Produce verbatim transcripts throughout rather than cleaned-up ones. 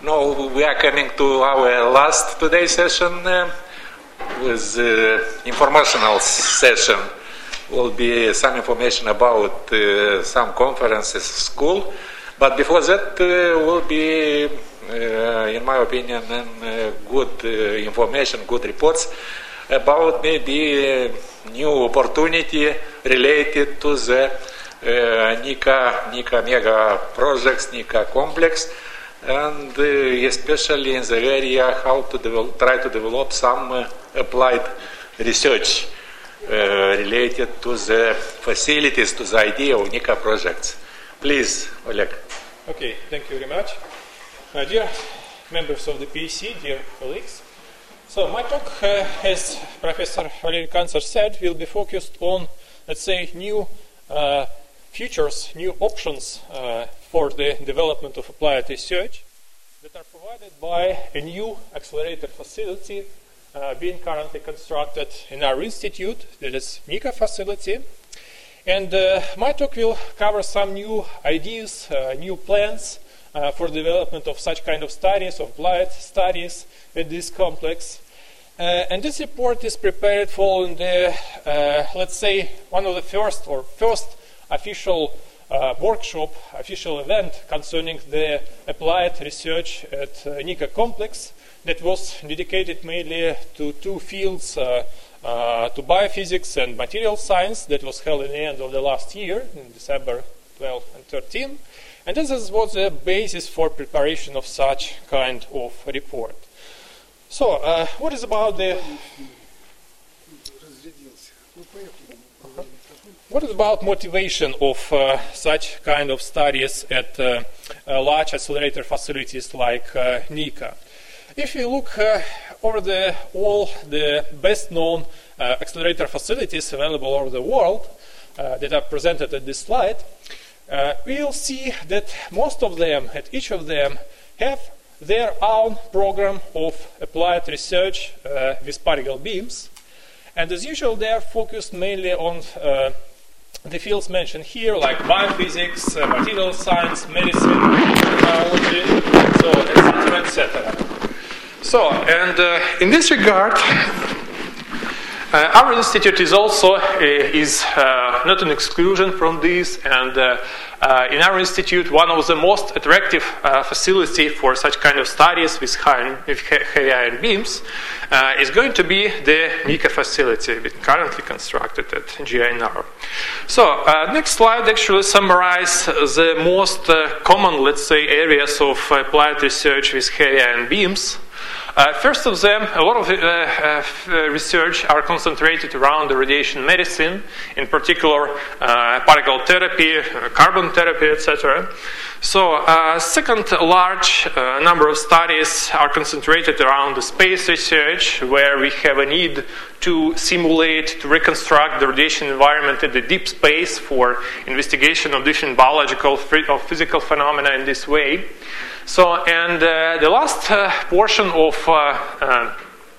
Now we are coming to our last today's session uh, with uh, informational session. Will be some information about uh, some conferences school, but before that uh, will be, uh, in my opinion, uh, good uh, information, good reports about maybe uh, new opportunity related to the uh, Nika, Nika mega projects, Nika complex, and uh, especially in the area how to develop, try to develop some uh, applied research uh, related to the facilities, to the idea of Nika projects. Please, Oleg. Okay, thank you very much. Uh, dear members of the P E C, dear colleagues. So my talk, uh, as Professor Valery Kantsar said, will be focused on, let's say, new uh, futures, new options uh, for the development of applied research that are provided by a new accelerator facility uh, being currently constructed in our institute, that is Nika facility. And uh, my talk will cover some new ideas, uh, new plans uh, for development of such kind of studies, of applied studies at this complex. Uh, and this report is prepared following the, uh, let's say, one of the first or first official uh, workshop, official event concerning the applied research at uh, Nika complex that was dedicated mainly to two fields, uh, uh, to biophysics and material science, that was held in the end of the last year, in December twelfth and thirteenth. And this is, was the basis for preparation of such kind of report. So, uh, what is about the... What is about motivation of uh, such kind of studies at uh, uh, large accelerator facilities like uh, Nika? If you look uh, over the all the best-known uh, accelerator facilities available all over the world uh, that are presented at this slide, uh, we will see that most of them, at each of them, have their own program of applied research uh, with particle beams. And as usual, they are focused mainly on uh, the fields mentioned here, like biophysics, uh, material science, medicine, technology, so et cetera, et cetera. So, and uh, in this regard, uh, our institute is also uh, is uh, not an exclusion from this, and uh, uh, in our institute, one of the most attractive uh, facility for such kind of studies with high with heavy ion beams uh, is going to be the Nika facility, currently constructed at G I N R. So, uh, next slide actually summarizes the most uh, common, let's say, areas of applied research with heavy ion beams. Uh, first of them, a lot of uh, uh, research are concentrated around the radiation medicine, in particular uh, particle therapy, uh, carbon therapy, et cetera. So, uh, second large uh, number of studies are concentrated around the space research, where we have a need to simulate, to reconstruct the radiation environment in the deep space for investigation of different biological or physical phenomena in this way. So, and uh, the last uh, portion of uh, uh,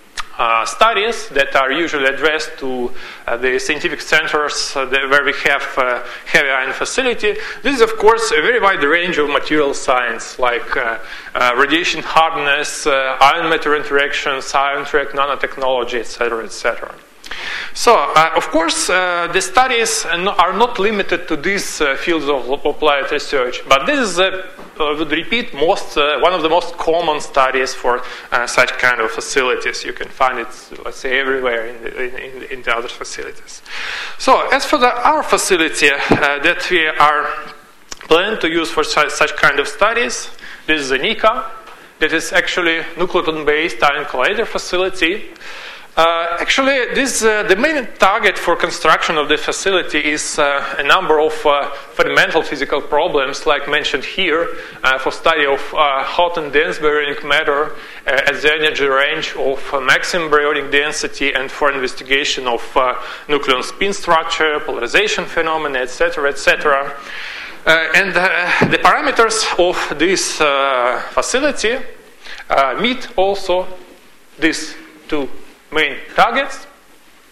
uh, studies that are usually addressed to uh, the scientific centers uh, the, where we have uh, heavy ion facility, this is of course a very wide range of material science, like uh, uh, radiation hardness, uh, ion-matter interactions, ion-track nanotechnology, et cetera, et cetera. So, uh, of course, uh, the studies are not limited to these uh, fields of applied research, but this is, uh, I would repeat, most uh, one of the most common studies for uh, such kind of facilities. You can find it, let's say, everywhere in the, in, in the other facilities. So, as for the, our facility uh, that we are planning to use for such, such kind of studies, this is a Nika, that is actually nucleotron-based ion collider facility. Uh, actually, this uh, the main target for construction of the facility is uh, a number of uh, fundamental physical problems, like mentioned here, uh, for study of uh, hot and dense baryonic matter uh, at the energy range of uh, maximum baryonic density, and for investigation of uh, nucleon spin structure, polarization phenomena, et cetera, et cetera. Uh, and uh, the parameters of this uh, facility uh, meet also these two main targets.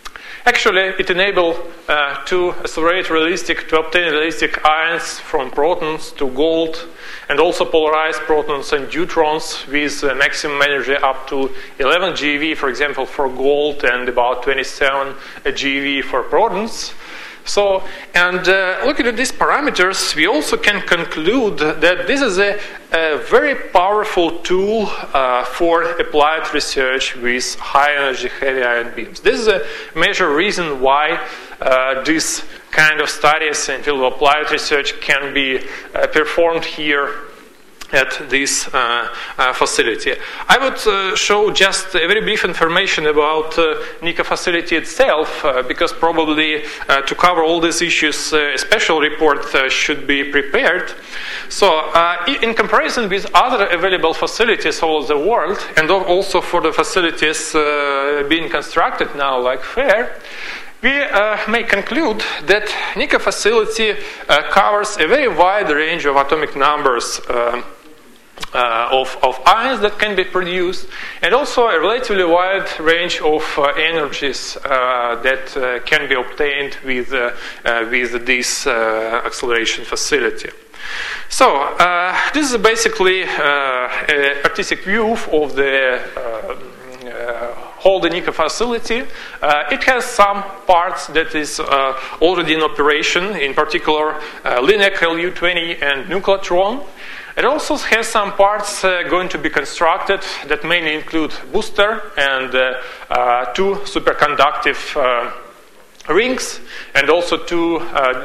Actually, it enables uh, to accelerate realistic, to obtain realistic ions from protons to gold, and also polarize protons and neutrons with uh, maximum energy up to eleven GeV, for example, for gold, and about twenty-seven GeV for protons. So, and uh, looking at these parameters, we also can conclude that this is a, a very powerful tool uh, for applied research with high-energy heavy ion beams. This is a major reason why uh, this kind of studies in field of applied research can be uh, performed here at this uh, uh, facility. I would uh, show just a very brief information about uh, NICA facility itself, uh, because probably uh, to cover all these issues, uh, a special report uh, should be prepared. So, uh, in comparison with other available facilities all over the world, and also for the facilities uh, being constructed now, like FAIR, we uh, may conclude that NICA facility uh, covers a very wide range of atomic numbers uh, uh, of, of ions that can be produced, and also a relatively wide range of uh, energies uh, that uh, can be obtained with, uh, uh, with this uh, acceleration facility. So, uh, this is basically uh, an artistic view of the uh, uh, whole the NICA facility. Uh, it has some parts that is uh, already in operation, in particular uh, LINAC L U twenty and Nucleatron. It also has some parts uh, going to be constructed that mainly include booster and uh, uh, two superconductive uh, rings, and also two uh,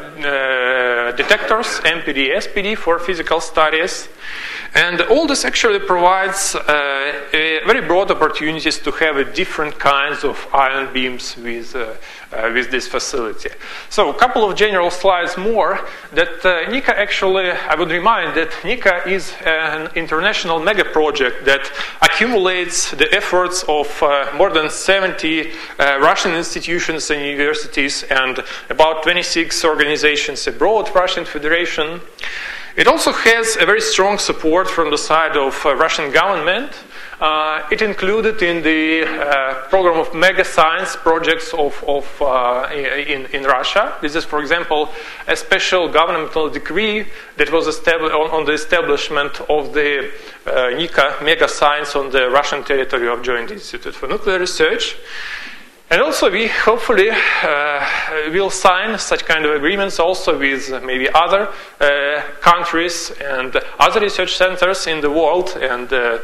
uh, detectors, M P D, S P D, for physical studies. And all this actually provides uh, a very broad opportunities to have a different kinds of ion beams with, uh, uh, with this facility. So a couple of general slides more, that uh, NICA actually, I would remind that NICA is an international mega project that accumulates the efforts of uh, more than seventy uh, Russian institutions and universities and about twenty-six organizations abroad, Russian Federation. It also has a very strong support from the side of uh, Russian government. Uh, it included in the uh, program of mega science projects of, of uh, in, in Russia. This is, for example, a special governmental decree that was established on, on the establishment of the uh, NICA mega science on the Russian territory of Joint Institute for Nuclear Research. And also we hopefully uh, will sign such kind of agreements also with maybe other uh, countries and other research centers in the world. And uh,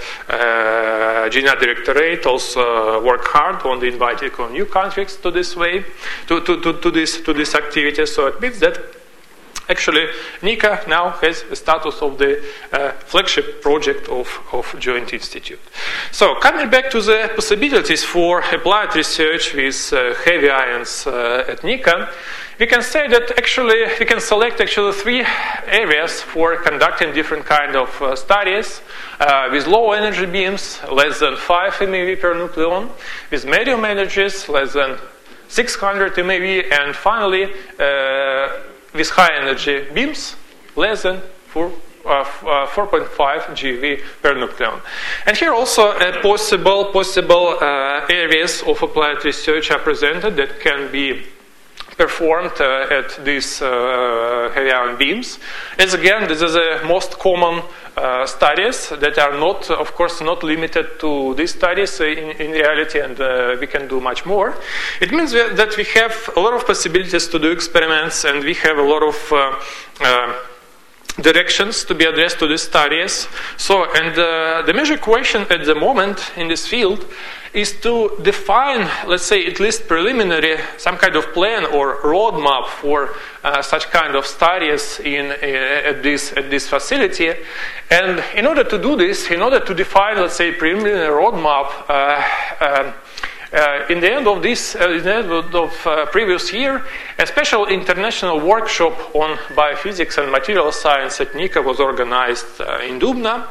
uh, G N A Directorate also work hard on the inviting of new countries to this way, to, to, to, to, this, to this activity. So it means that actually NICA now has a status of the uh, flagship project of, of Joint Institute. So coming back to the possibilities for applied research with uh, heavy ions uh, at NICA, we can say that actually we can select actually three areas for conducting different kind of uh, studies uh, with low energy beams, less than five MeV per nucleon, with medium energies, less than six hundred MeV, and finally uh, with high energy beams, less than four point five GeV per nucleon. And here also uh, possible, possible uh, areas of applied research are presented that can be performed uh, at these uh, heavy ion beams. As again, this is the most common uh, studies that are not, of course, not limited to these studies in, in reality, and uh, we can do much more. It means that we have a lot of possibilities to do experiments, and we have a lot of uh, uh, directions to be addressed to these studies. So, and uh, the major question at the moment in this field is to define, let's say, at least preliminary, some kind of plan or roadmap for uh, such kind of studies in uh, at this at this facility. And in order to do this, in order to define, let's say, preliminary roadmap, uh, uh, Uh, in the end of this, uh, in the end of uh, previous year, a special international workshop on biophysics and material science at NICA was organized uh, in Dubna.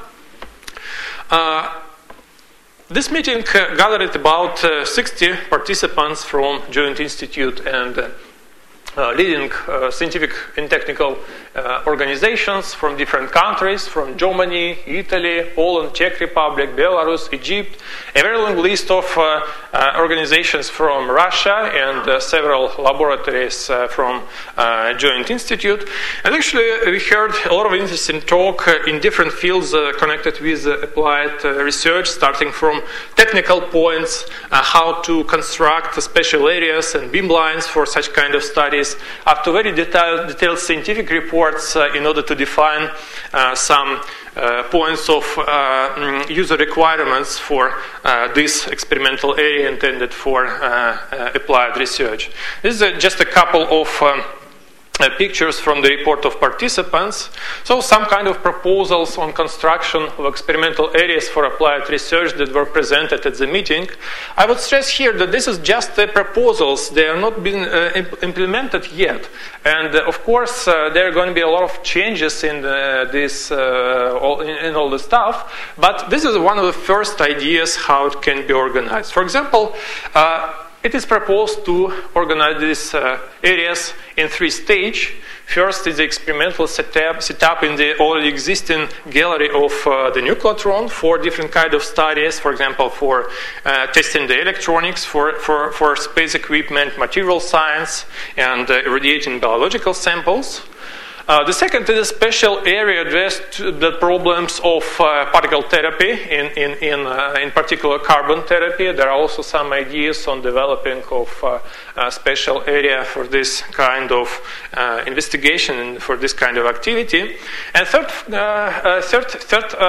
Uh, this meeting uh, gathered about uh, sixty participants from Joint Institute and uh, uh, leading uh, scientific and technical uh, organizations from different countries, from Germany, Italy, Poland, Czech Republic, Belarus, Egypt, a very long list of uh, uh, organizations from Russia, and uh, several laboratories uh, from uh, Joint Institute. And actually, we heard a lot of interesting talk uh, in different fields uh, connected with uh, applied uh, research, starting from technical points, uh, how to construct special areas and beamlines for such kind of studies, up to very detailed, detailed scientific reports uh, in order to define uh, some uh, points of uh, user requirements for uh, this experimental area intended for uh, uh, applied research. This is uh, just a couple of um, Uh, pictures from the report of participants. So some kind of proposals on construction of experimental areas for applied research that were presented at the meeting. I would stress here that this is just the proposals. They are not been uh, imp- implemented yet. And uh, of course, uh, there are going to be a lot of changes in the, this, uh, all, in, in all the stuff. But this is one of the first ideas how it can be organized. For example, uh, it is proposed to organize these uh, areas in three stages. First is the experimental setup, setup in the already existing gallery of uh, the nucleotron for different kind of studies, for example, for uh, testing the electronics, for, for, for space equipment, material science, and uh, irradiating biological samples. Uh, the second is a special area addressed to the problems of uh, particle therapy, in in in, uh, in particular carbon therapy. There are also some ideas on developing of uh, a special area for this kind of uh, investigation and for this kind of activity. And third, uh, uh, third, third uh,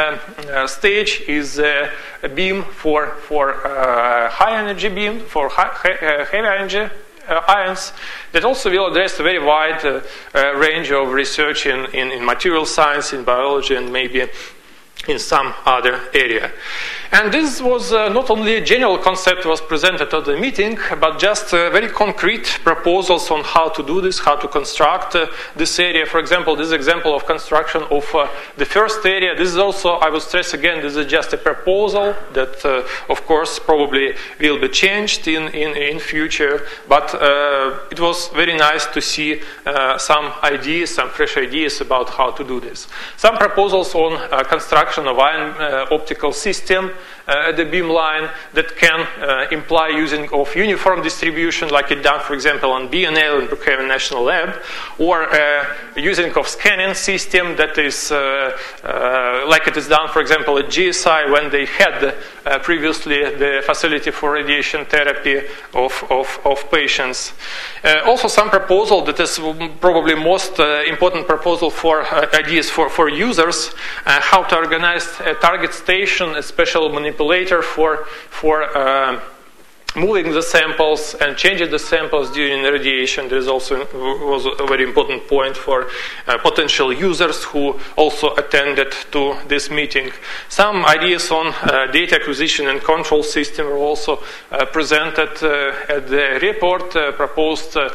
uh, stage is uh, a beam for for uh, high energy beam for high, uh, heavy energy. Uh, ions that also will address a very wide uh, uh, range of research in, in, in material science, in biology, and maybe in some other area. And this was uh, not only a general concept was presented at the meeting, but just uh, very concrete proposals on how to do this, how to construct uh, this area. For example, this example of construction of uh, the first area. This is also, I will stress again, this is just a proposal that, uh, of course, probably will be changed in, in, in future. But uh, it was very nice to see uh, some ideas, some fresh ideas about how to do this. Some proposals on uh, construction of ion uh, optical system uh, at the beamline that can uh, imply using of uniform distribution, like it done, for example, on B N L in Brookhaven National Lab, or uh, using of scanning system that is uh, uh, like it is done, for example, at G S I when they had uh, previously the facility for radiation therapy of, of, of patients. Uh, also, some proposal that is probably most uh, important proposal for uh, ideas for, for users, uh, how to organize a target station, a special manipulator for for uh, moving the samples and changing the samples during radiation. There is also was a very important point for uh, potential users who also attended to this meeting. Some ideas on uh, data acquisition and control system were also uh, presented uh, at the report uh, proposed uh,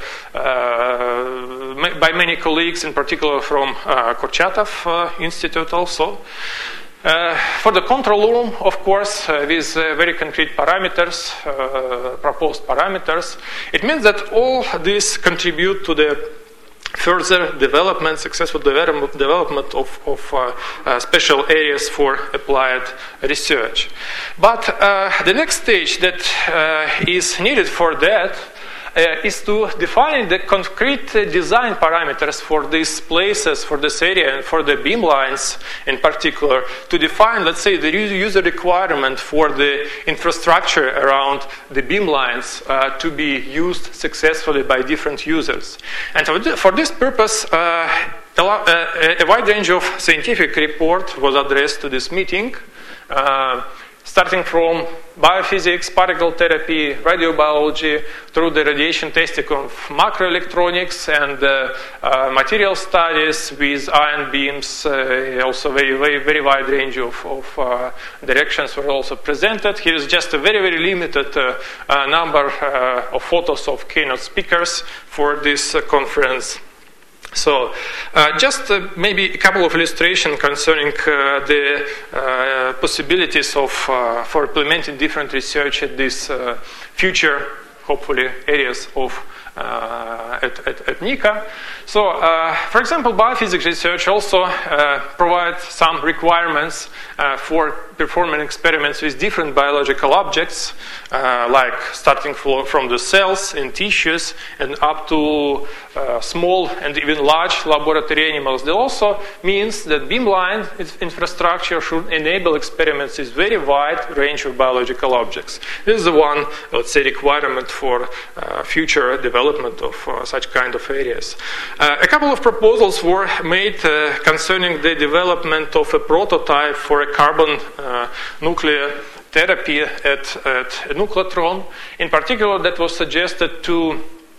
uh, by many colleagues, in particular from uh, Kurchatov uh, Institute also. Uh, for the control room, of course, uh, with uh, very concrete parameters, uh, proposed parameters, it means that all these contribute to the further development, successful development, development of, of uh, uh, special areas for applied research. But uh, the next stage that uh, is needed for that Uh, is to define the concrete uh, design parameters for these places, for this area, and for the beamlines in particular, to define, let's say, the user requirement for the infrastructure around the beamlines uh, to be used successfully by different users. And for, th- for this purpose, uh, a, lo- uh, a wide range of scientific report was addressed to this meeting. Uh, starting from biophysics, particle therapy, radiobiology, through the radiation testing of macroelectronics and uh, uh, material studies with ion beams. Uh, also very, very, very wide range of, of uh, directions were also presented. Here is just a very, very limited uh, uh, number uh, of photos of keynote speakers for this uh, conference. So, uh, just uh, maybe a couple of illustrations concerning uh, the uh, possibilities of uh, for implementing different research at these uh, future, hopefully, areas of uh, uh, at, at, at NICA. So, uh, for example, biophysics research also uh, provides some requirements uh, for performing experiments with different biological objects, uh, like starting from the cells in tissues and up to uh, small and even large laboratory animals. That also means that beamline infrastructure should enable experiments with very wide range of biological objects. This is the one, let's say, requirement for uh, future development of uh, such kind of areas. Uh, a couple of proposals were made uh, concerning the development of a prototype for a carbon uh, nuclear therapy at, at a nucleotron. In particular, that was suggested to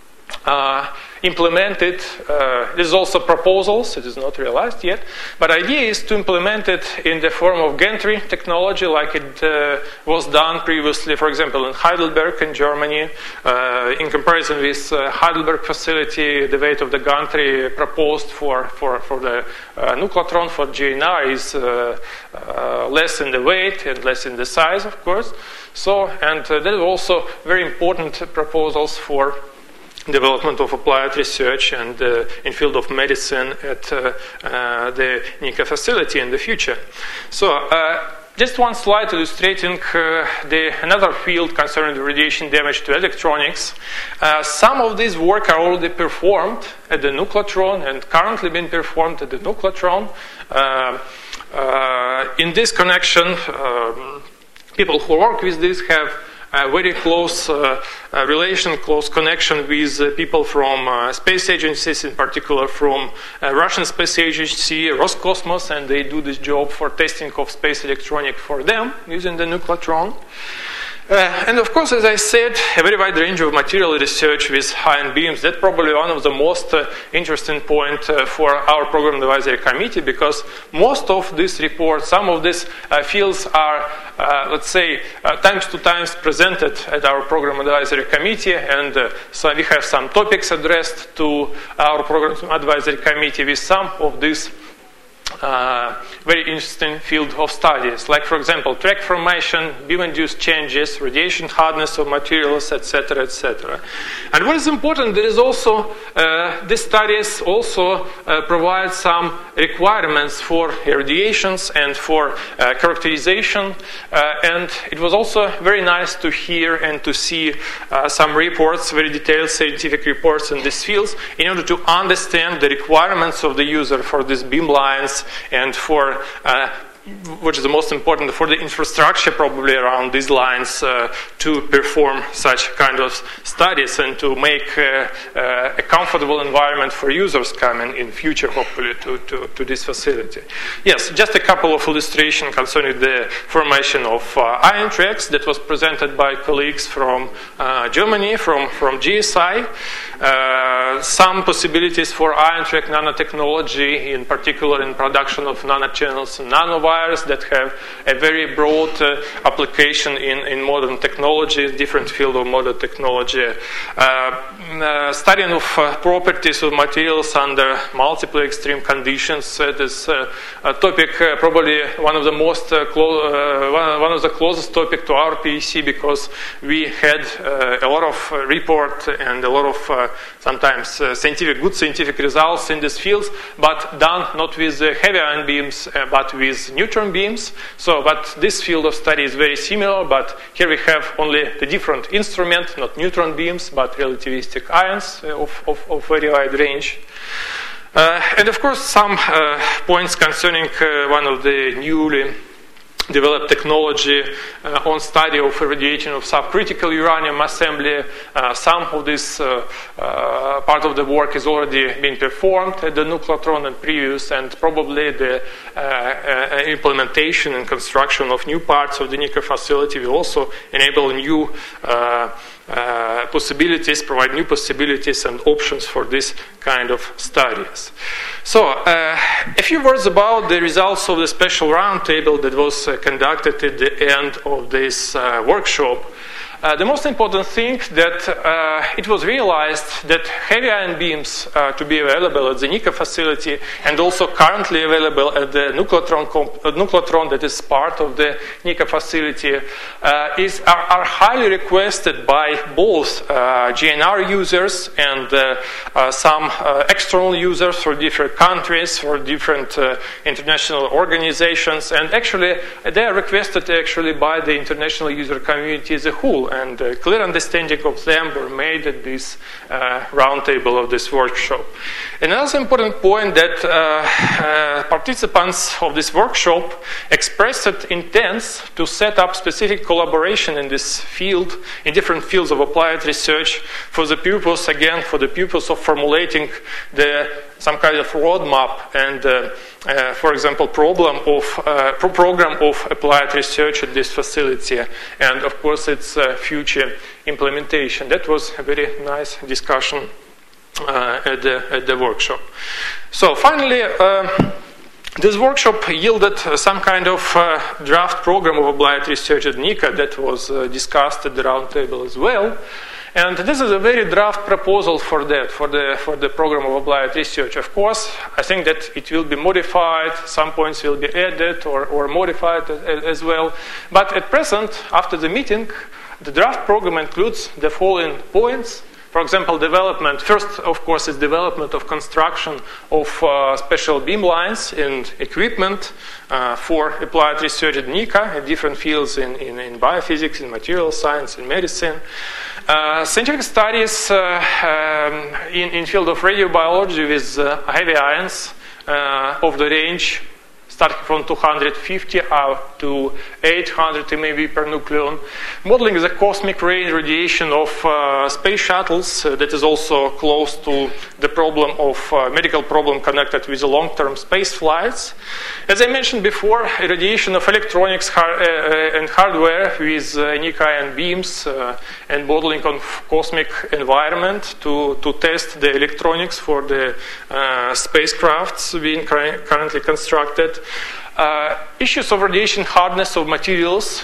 uh, implement it. Uh, this is also proposals, it is not realized yet, but the idea is to implement it in the form of gantry technology like it uh, was done previously, for example, in Heidelberg in Germany. Uh, in comparison with uh, Heidelberg facility, the weight of the gantry proposed for, for, for the uh, nucleotron for G N R is uh, uh, less in the weight and less in the size, of course. So, and uh, there are also very important proposals for development of applied research and uh, in field of medicine at uh, uh, the NICA facility in the future. So uh, just one slide illustrating uh, the another field concerning the radiation damage to electronics. Uh, some of this work are already performed at the nucleotron and currently being performed at the nucleotron. Uh, uh, in this connection, um, people who work with this have a very close uh, uh, relation, close connection with uh, people from uh, space agencies, in particular from uh, Russian Space Agency, Roscosmos, and they do this job for testing of space electronics for them using the nucleotron. Uh, and of course, as I said, a very wide range of material research with ion beams. That's probably one of the most uh, interesting points uh, for our program advisory committee, because most of these reports, some of these uh, fields are, uh, let's say, uh, times to times presented at our program advisory committee, and uh, so we have some topics addressed to our program advisory committee with some of these Uh, very interesting field of studies, like, for example, track formation, beam-induced changes, radiation hardness of materials, et cetera, et cetera. And what is important, there is also uh, these studies also uh, provide some requirements for irradiations and for uh, characterization. Uh, and it was also very nice to hear and to see uh, some reports, very detailed scientific reports in these fields, in order to understand the requirements of the user for these beamlines and for, uh, which is the most important, for the infrastructure probably around these lines uh, to perform such kind of studies and to make uh, uh, a comfortable environment for users coming in future, hopefully, to, to, to this facility. Yes, just a couple of illustrations concerning the formation of uh, ion tracks that was presented by colleagues from uh, Germany, from, from G S I. Uh, some possibilities for ion track nanotechnology, in particular in production of nanochannels and nanowires that have a very broad uh, application in, in modern technology, different field of modern technology. Uh, uh, studying of uh, properties of materials under multiple extreme conditions. Uh, this uh, a topic uh, probably one of the most uh, clo- uh, one, one of the closest topic to our P E C, because we had uh, a lot of uh, report and a lot of uh, sometimes uh, scientific, good scientific results in these fields, but done not with uh, heavy ion beams, uh, but with neutron beams. So, but this field of study is very similar, but here we have only the different instrument, not neutron beams, but relativistic ions uh, of, of, of very wide range. Uh, and of course, some uh, points concerning uh, one of the newly developed technology uh, on study of irradiation of subcritical uranium assembly. Uh, some of this uh, uh, part of the work is already being performed at the nucleotron and previous, and probably the uh, uh, implementation and construction of new parts of the NICA facility will also enable new uh, Uh, possibilities, provide new possibilities and options for this kind of studies. So, uh, a few words about the results of the special roundtable that was uh, conducted at the end of this uh, workshop. Uh, the most important thing that uh, it was realized that heavy ion beams uh, to be available at the NICA facility and also currently available at the nucleotron, comp- uh, nucleotron that is part of the NICA facility uh, is, are, are highly requested by both uh, G N R users and uh, uh, some uh, external users for different countries, for different uh, international organizations, and actually they are requested actually by the international user community as a whole, and a clear understanding of them were made at this uh, roundtable of this workshop. Another important point that uh, uh, participants of this workshop expressed intents to set up specific collaboration in this field, in different fields of applied research, for the purpose, again, for the purpose of formulating the some kind of roadmap and, uh, uh, for example, problem of uh, pro- program of applied research at this facility, and of course its uh, future implementation. That was a very nice discussion uh, at the at the workshop. So finally. Uh, This workshop yielded uh, some kind of uh, draft program of applied research at NICA that was uh, discussed at the roundtable as well. And this is a very draft proposal for that, for the for the program of applied research. Of course, I think that it will be modified, some points will be added or, or modified as, as well. But at present, after the meeting, the draft program includes the following points. For example, development, first, of course, is development of construction of uh, special beam lines and equipment uh, for applied research at NICA in different fields in, in, in biophysics, in material science, in medicine. Uh, scientific studies uh, um, in, in field of radiobiology with uh, heavy ions uh, of the range starting from two hundred fifty up to eight hundred M eV per nucleon. Modeling the cosmic ray radiation of uh, space shuttles, uh, that is also close to the problem of uh, medical problem connected with the long-term space flights. As I mentioned before, irradiation of electronics har- uh, and hardware with uh, NICA ion beams uh, and modeling of cosmic environment to, to test the electronics for the uh, spacecrafts being cur- currently constructed. Uh, issues of radiation hardness of materials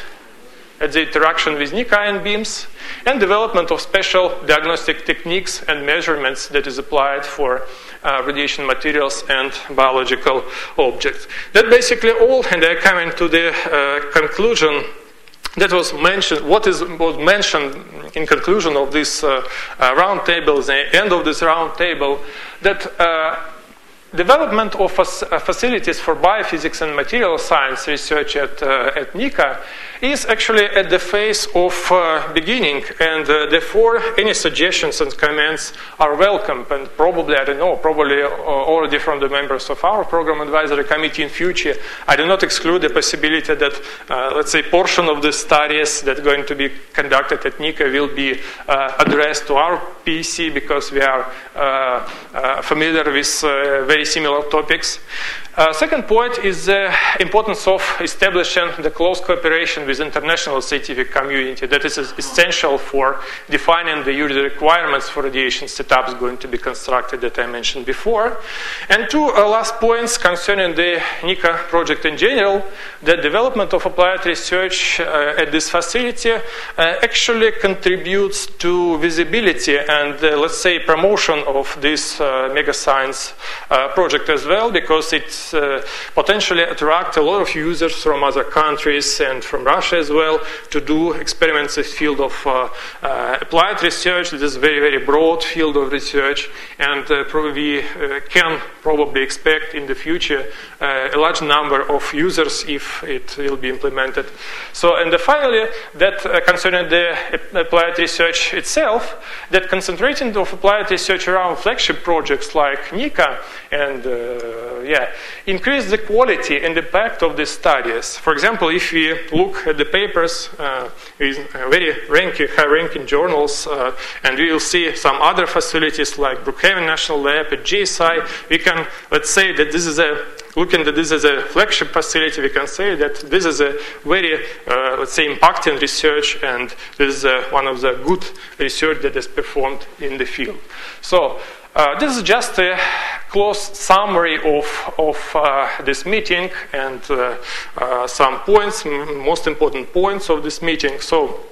at the interaction with NICA ion beams, and development of special diagnostic techniques and measurements that is applied for uh, radiation materials and biological objects. That basically all, and I come into the uh, conclusion that was mentioned, what is was mentioned in conclusion of this uh, uh, round table, the end of this round table, that uh, development of uh, facilities for biophysics and material science research at, uh, at NICA is actually at the phase of uh, beginning, and uh, therefore any suggestions and comments are welcome, and probably, I don't know, probably uh, already from the members of our program advisory committee in future, I do not exclude the possibility that, uh, let's say, portion of the studies that are going to be conducted at NICA will be uh, addressed to our P C, because we are uh, uh, familiar with uh, very similar topics. Uh, second point is the importance of establishing the close cooperation with international scientific community. That is essential for defining the user requirements for radiation setups going to be constructed that I mentioned before. And two uh, last points concerning the NICA project in general. The development of applied research uh, at this facility uh, actually contributes to visibility and uh, let's say promotion of this uh, mega science uh, project as well, because it Uh, potentially attract a lot of users from other countries and from Russia as well to do experiments in the field of uh, uh, applied research. This is a very, very broad field of research, and uh, probably uh, can probably expect in the future uh, a large number of users if it will be implemented. So, and uh, finally, that uh, concerning the applied research itself, that concentrating of applied research around flagship projects like NICA and uh, yeah, increase the quality and impact of the studies. For example, if we look at the papers uh, in very ranking, high-ranking journals, uh, and we will see some other facilities like Brookhaven National Lab at G S I, we can, let's say that this is a, looking at this as a flagship facility, we can say that this is a very, uh, let's say, impacting research, and this is uh, one of the good research that is performed in the field. So, Uh, this is just a close summary of, of uh, this meeting and uh, uh, some points, m- most important points of this meeting. So,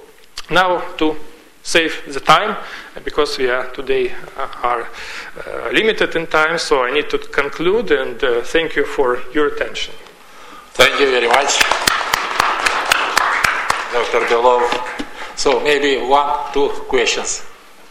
Now, to save the time, because we are today uh, are uh, limited in time, so I need to conclude, and uh, thank you for your attention. Thank you very much, Doctor Belov. So maybe one, two questions.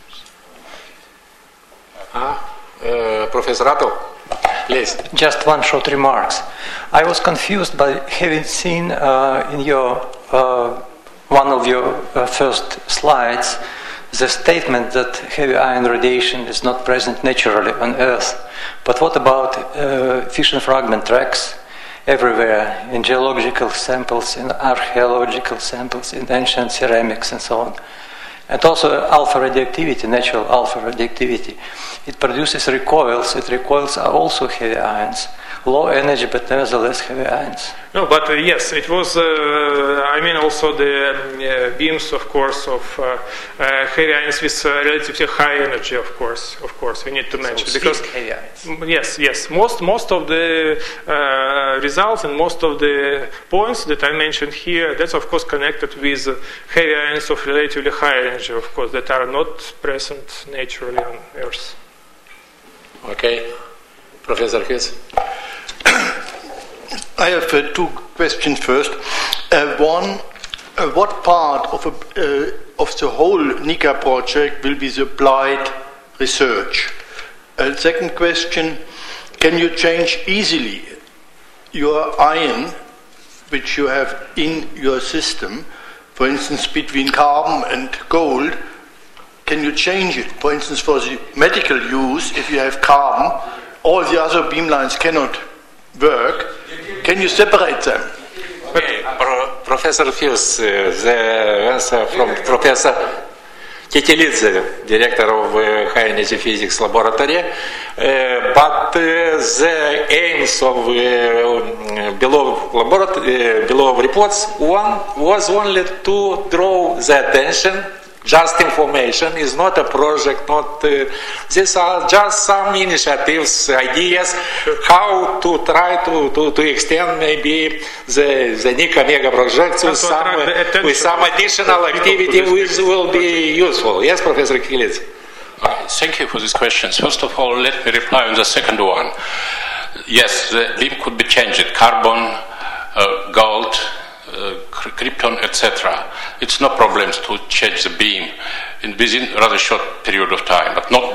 Uh, uh, Professor Ratov, please. Just one short remarks. I was confused by having seen uh, in your uh, one of your uh, first slides the statement that heavy ion radiation is not present naturally on Earth. But what about uh, fission fragment tracks everywhere, in geological samples, in archaeological samples, in ancient ceramics and so on? And also alpha radioactivity, natural alpha radioactivity. It produces recoils. It recoils are also heavy ions. Low energy, but nevertheless heavy ions. No, but uh, yes, it was, uh, I mean also the um, uh, beams, of course, of uh, uh, heavy ions with uh, relatively high energy, of course, of course, we need to mention. So because heavy ions. Yes, yes, most, most of the uh, results and most of the points that I mentioned here, that's of course connected with uh, heavy ions of relatively high energy, of course, that are not present naturally on Earth. Okay. Professor Hughes. I have uh, two questions first. Uh, one, uh, what part of, a, uh, of the whole NICA project will be the applied research? Uh, second question, can you change easily your ion, which you have in your system, for instance, between carbon and gold? Can you change it? For instance, for the medical use, if you have carbon, all the other beamlines cannot work. Can you separate them? Okay. Pro- Professor Hughes, uh, the answer from Professor Kitilidze, director of uh, High Energy Physics Laboratory. Uh, but uh, the aims of uh, below, laboratory, uh, below reports one was only to draw the attention. Just information is not a project, not uh, these are just some initiatives, ideas, how to try to, to, to extend maybe the, the NICA mega projects with some, uh, with some additional activity which will be useful. Yes, Professor Kitilidze. Uh, thank you for these questions. First of all, let me reply on the second one. Yes, the beam could be changed, carbon, uh, gold, Uh, krypton, et cetera. It's no problem to change the beam in within a rather short period of time, but not.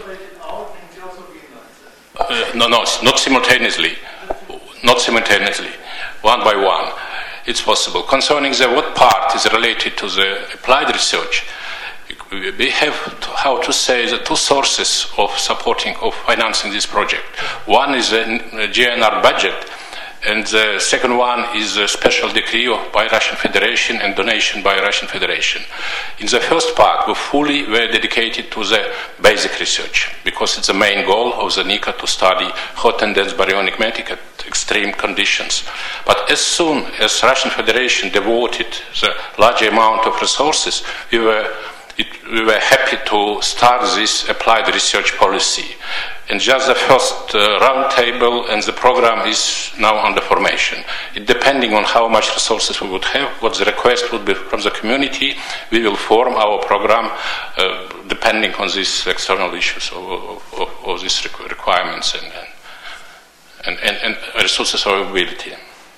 Uh, no, no, not simultaneously, not simultaneously, one by one. It's possible. Concerning the what part is related to the applied research, we have to, how to say the two sources of supporting of financing this project. One is the G N R budget. And the second one is a special decree by Russian Federation and donation by Russian Federation. In the first part, we fully were dedicated to the basic research because it's the main goal of the NICA to study hot and dense baryonic matrix at extreme conditions. But as soon as Russian Federation devoted the large amount of resources, we were It, we were happy to start this applied research policy. And just the first uh, round table and the program is now under formation. It depending on how much resources we would have, what the request would be from the community, we will form our program uh, depending on these external issues of, of, of, of these requirements and, and, and, and resources availability.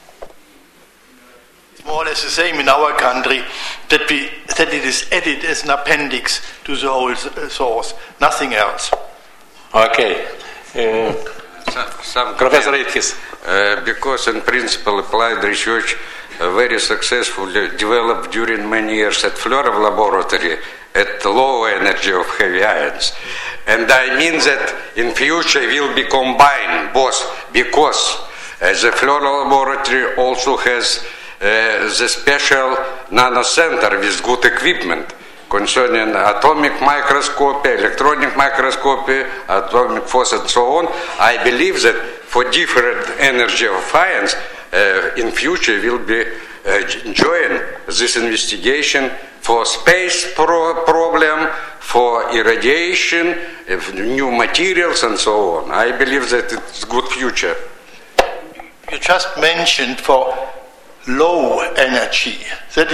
More or less the same in our country, that we that it is added as an appendix to the whole source, nothing else. Okay. Uh, some, some Professor Itkis. Uh, because in principle applied research uh, very successfully developed during many years at Flerov laboratory at low energy of heavy ions. And I mean that in future will be combined both, because uh, the Flerov laboratory also has Uh, the special nano center with good equipment concerning atomic microscopy, electronic microscopy, atomic force and so on. I believe that for different energy of ions uh, in future will be uh, join this investigation for space pro- problem, for irradiation, uh, new materials and so on. I believe that it's good future. You just mentioned for low energy. That is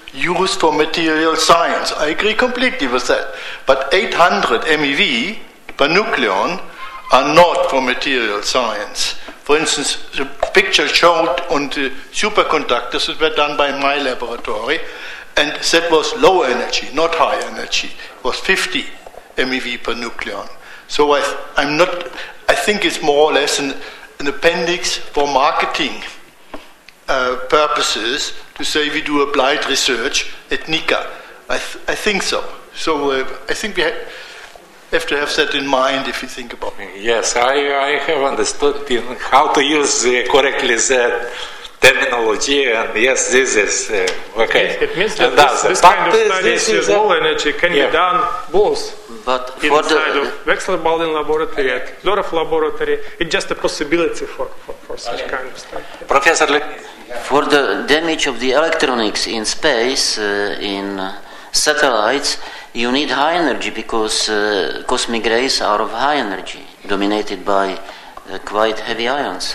used for material science. I agree completely with that. But eight hundred MeV per nucleon are not for material science. For instance, the picture showed on the superconductors that were done by my laboratory, and that was low energy, not high energy. It was fifty MeV per nucleon. So I, I'm not, I think it's more or less an, an appendix for marketing uh, purposes to say we do applied research at NICA. I, th- I think so. So uh, I think we ha- have to have that in mind if you think about it. Yes, I, I have understood in how to use uh, correctly that terminology, and yes, this is uh, okay. It means that and this, this kind of this, studies this with low energy can yeah. be done both but for inside the, of Wechsler-Baldwin laboratory, at Florov laboratory. It's just a possibility for, for, for such kind of study. Professor, for the damage of the electronics in space, uh, in uh, satellites, you need high energy because uh, cosmic rays are of high energy, dominated by uh, quite heavy ions.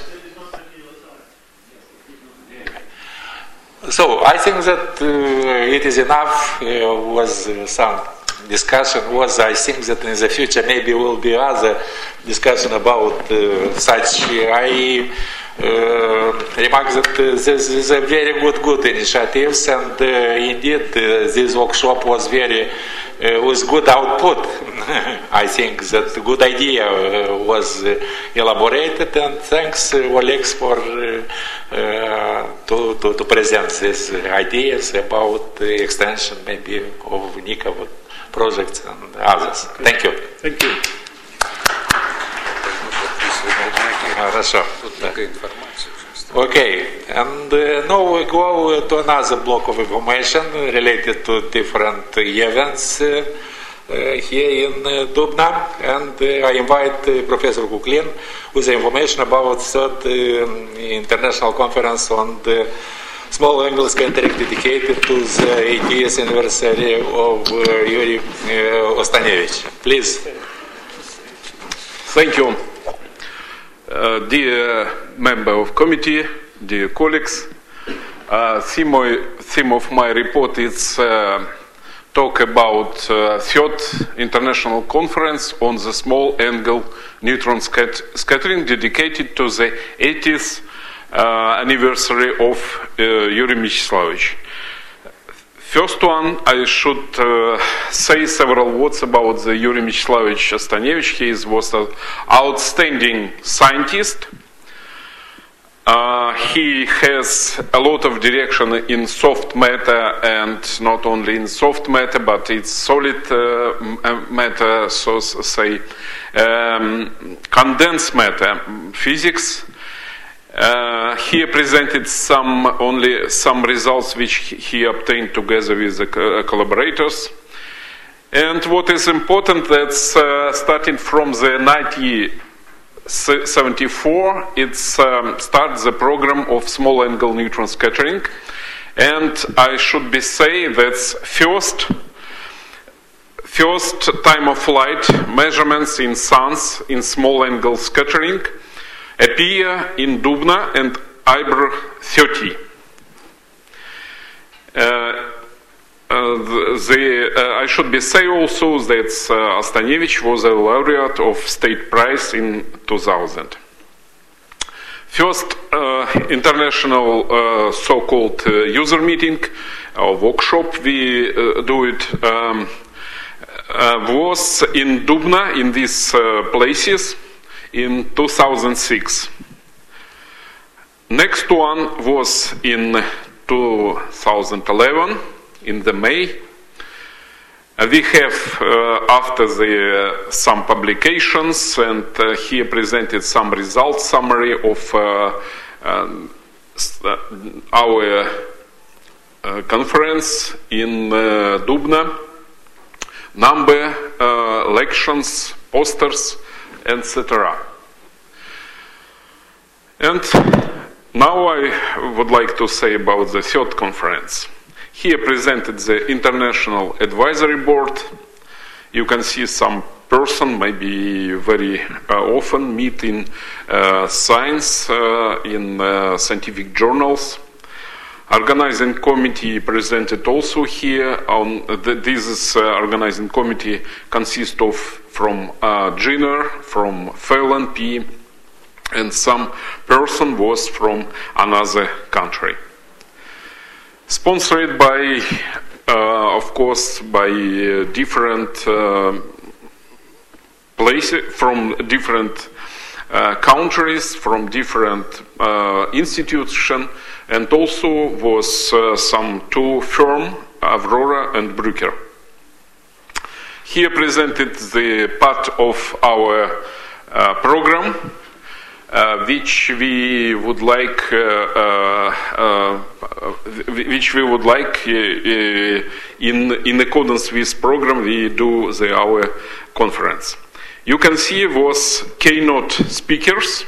So I think that uh, it is enough. Uh, was uh, some discussion. Was I think that in the future maybe will be other discussion about uh, such. I uh, remark that uh, this is a very good good initiatives, and uh, indeed uh, this workshop was very uh, with good output. I think that good idea uh, was uh, elaborated, and thanks uh, Olex for uh, uh, to, to to present these ideas about the extension maybe of NICA projects and others. Thank you. Thank you. Хорошо. Okay, and uh, now we go to another block of information related to different events uh, uh, here in uh, Dubna, and uh, I invite uh, Professor Kuklin with information about third uh, international conference on the small angle scattering dedicated to the eightieth anniversary of uh, Yuri uh, Ostanevich. Please. Thank you. Uh, dear member of committee, dear colleagues, uh, theme, theme of my report is uh, talk about uh, third international conference on the small angle neutron scat- scattering dedicated to the eightieth uh, anniversary of uh, Yuri Mecheslavich. First one, I should uh, say several words about the Yuri Mecheslavich Ostanevich. He was an outstanding scientist. Uh, he has a lot of direction in soft matter, and not only in soft matter, but it's solid uh, matter, so to say, um, condensed matter physics. Uh, he presented some only some results which he obtained together with the uh, collaborators. And what is important, that's uh, starting from the nineteen seventy-four, it's um, starts the program of small angle neutron scattering. And I should be say that's first first time of flight measurements in suns in small angle scattering appear in Dubna and I B R thirty. Uh, uh, the, uh, I should be say also that uh, Ostanevich was a laureate of state prize in two thousand. First uh, international uh, so-called uh, user meeting or workshop we uh, do it um, uh, was in Dubna, in these uh, places, in two thousand six. Next one was in two thousand eleven, in the May. Uh, we have, uh, after the uh, some publications, and uh, here presented some results summary of uh, um, our uh, conference in uh, Dubna, number, uh, lections, posters, et cetera. And now I would like to say about the third conference. Here presented the International Advisory Board. You can see some person, maybe very uh, often meet in uh, science, uh, in uh, scientific journals. organizing committee presented also here. On the, this uh, organizing committee consists of from uh, G N R, from F L N P, and some person was from another country. Sponsored by, uh, of course, by uh, different uh, places, from different uh, countries, from different uh, institutions, and also was uh, some two firms, Aurora and Bruker. Here presented the part of our uh, program, uh, which we would like, uh, uh, uh, which we would like uh, uh, in in accordance with program we do the our conference. You can see was keynote speakers.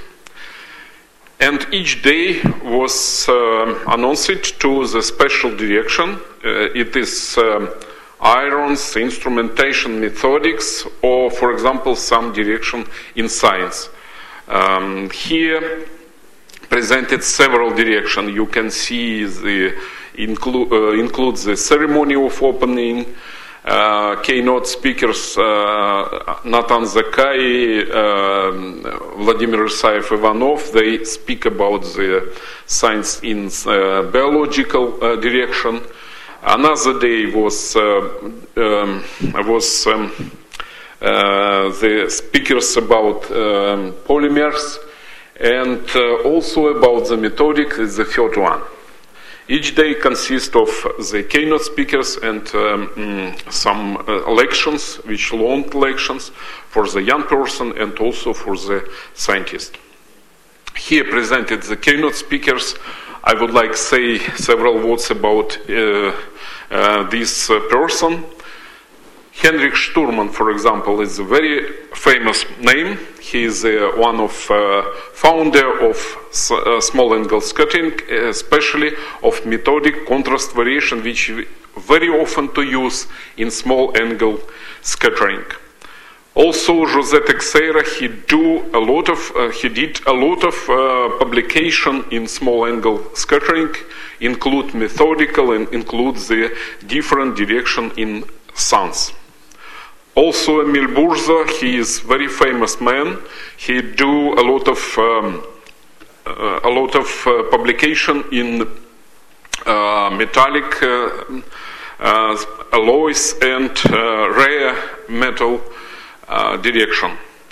And each day was uh, announced to the special direction. Uh, it is um, irons, instrumentation, methodics, or, for example, some direction in science. Um, here presented several directions. You can see the inclu- uh, includes the ceremony of opening. Uh, keynote speakers uh, Nathan Zakai, uh, Vladimir Isaev Ivanov, they speak about the science in uh, biological uh, direction. Another day was uh, um, was um, uh, the speakers about um, polymers, and uh, also about the methodic is the third one. Each day consists of the keynote speakers and um, mm, some uh, lections, which long lections for the young person and also for the scientist. Here presented the keynote speakers. I would like to say several words about uh, uh, this uh, person. Henrik Sturman, for example, is a very famous name. He is uh, one of uh, founder of s- uh, small angle scattering, especially of methodic contrast variation, which we very often to use in small angle scattering. Also, José Teixeira, he do a lot of uh, he did a lot of uh, publication in small angle scattering, include methodical and includes the different direction in suns. Also, Emil Burza, he is very famous man. He do a lot of um, uh, a lot of uh, publication in uh, metallic uh, uh, alloys and uh, rare metal uh, direction.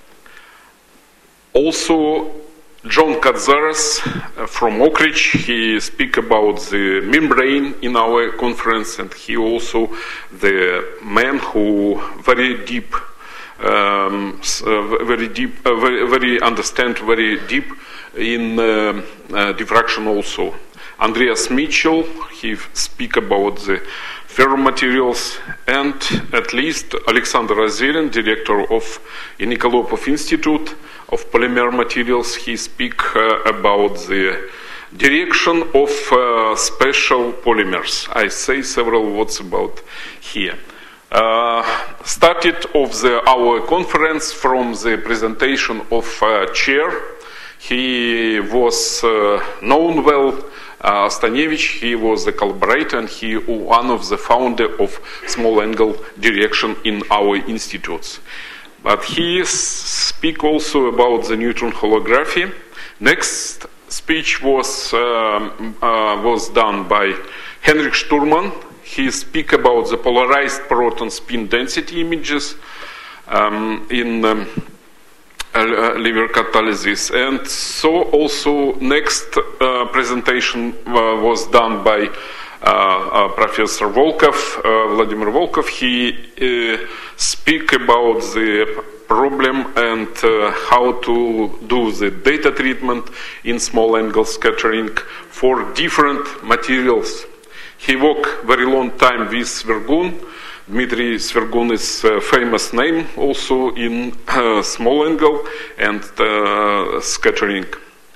Also, John Katsaras uh, from Oak Ridge, he speak about the membrane in our conference, and he also the man who very deep, um, uh, very deep, uh, very, very understand very deep in uh, uh, diffraction also. Andreas Mitchell, he speak about the ferromaterials, and at least Alexander Azerin, director of Nikolopov Institute of Polymer Materials, he speak uh, about the direction of uh, special polymers. I say several words about here. Uh, started of the, our conference from the presentation of uh, chair. He was uh, known well, uh, Stanevich, he was the collaborator and he one of the founder of small angle direction in our institutes. But he speak also about the neutron holography. Next speech was um, uh, was done by Henrik Sturman. He speak about the polarized proton spin density images um, in um, uh, liver catalysis. And so also next uh, presentation uh, was done by Uh, uh, Professor Volkov, uh, Vladimir Volkov. He uh, speak about the problem and uh, how to do the data treatment in small angle scattering for different materials. He worked very long time with Svergun. Dmitry Svergun is a famous name also in uh, small angle and uh, scattering.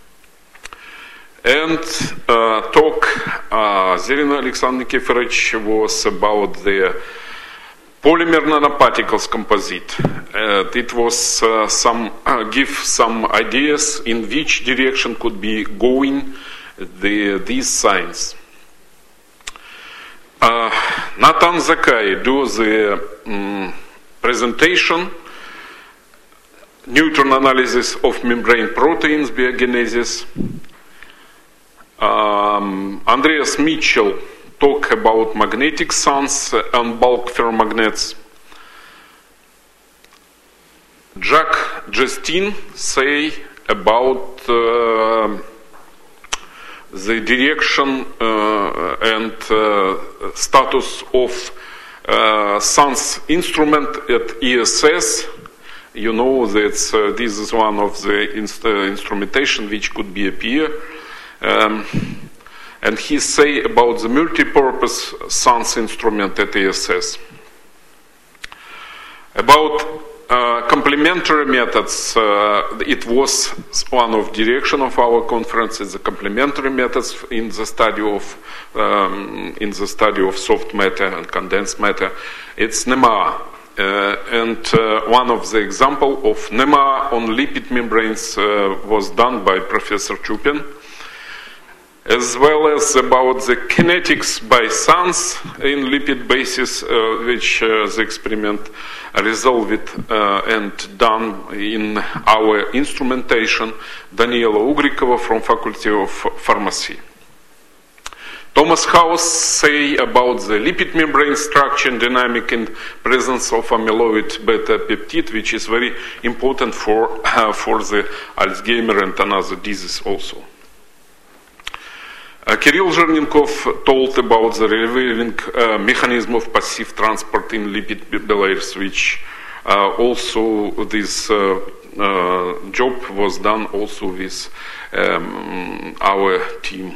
And uh, talk uh, Zerina Alexander Nikiforovich was about the polymer nanoparticles composite. Uh, it was uh, some uh, give some ideas in which direction could be going the these science. Uh, Nathan Zakai do the um, presentation, neutron analysis of membrane proteins, biogenesis. Um, Andreas Mitchell talk about magnetic suns and bulk ferromagnets. Jacques Justin say about uh, the direction uh, and uh, status of uh, SANS instrument at E S S. You know that uh, this is one of the inst- uh, instrumentation which could be appear. Um, and he say about the multi-purpose SANS instrument at E S S. About Uh, complementary methods, uh, it was one of direction of our conference. It's the complementary methods in the study of um, in the study of soft matter and condensed matter. It's NEMA, uh, and uh, one of the example of NEMA on lipid membranes uh, was done by Professor Chupin, as well as about the kinetics by SANS in lipid bases, uh, which uh, the experiment resolved uh, and done in our instrumentation. Daniela Ugrikova from Faculty of Pharmacy. Thomas House say about the lipid membrane structure and dynamic in presence of amyloid beta peptide, which is very important for, uh, for the Alzheimer and another diseases also. Uh, Kirill Zhernenkov told about the revealing uh, mechanism of passive transport in lipid bilayers, which uh, also this uh, uh, job was done also with um, our team.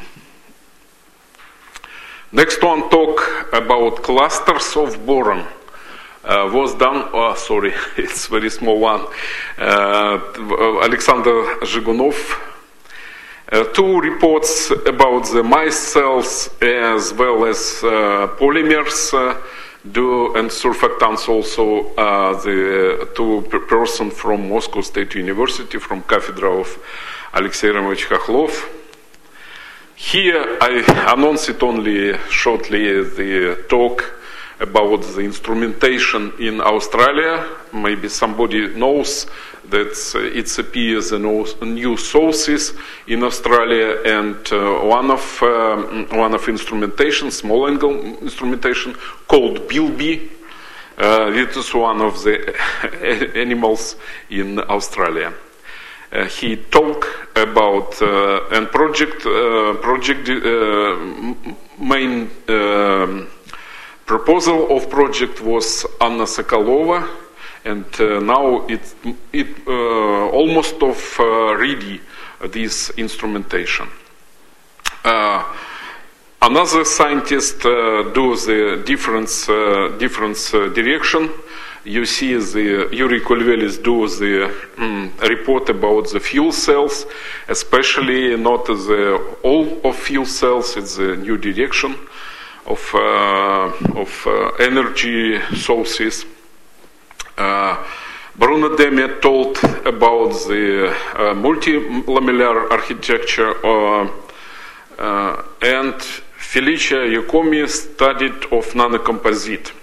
Next one talk about clusters of boron. Uh, was done, oh sorry, it's very small one. Uh, Alexander Zhigunov. Uh, two reports about the mice cells as well as uh, polymers uh, do, and surfactants also. Uh, the two p- person from Moscow State University from Cathedra of Alexey Ramovich Khokhlov. Here I announced it only shortly the talk about the instrumentation in Australia. Maybe somebody knows that uh, it appears in new sources in Australia, and uh, one of um, one of instrumentation, small angle instrumentation called Bilby. Uh, it is one of the animals in Australia. Uh, he talked about uh, and project uh, project uh, main. Uh, Proposal of project was Anna Sokolova, and uh, now it it uh, almost of uh, ready uh, this instrumentation. Uh, another scientist uh, do the different uh, different uh, direction. You see the Yuri Kulvelis do the um, report about the fuel cells, especially not the all of fuel cells. It's a new direction of uh, of uh, energy sources. Uh, Bruno Demme told about the uh, multilamellar architecture, uh, uh, and Felicia Yakomi studied of nanocomposite.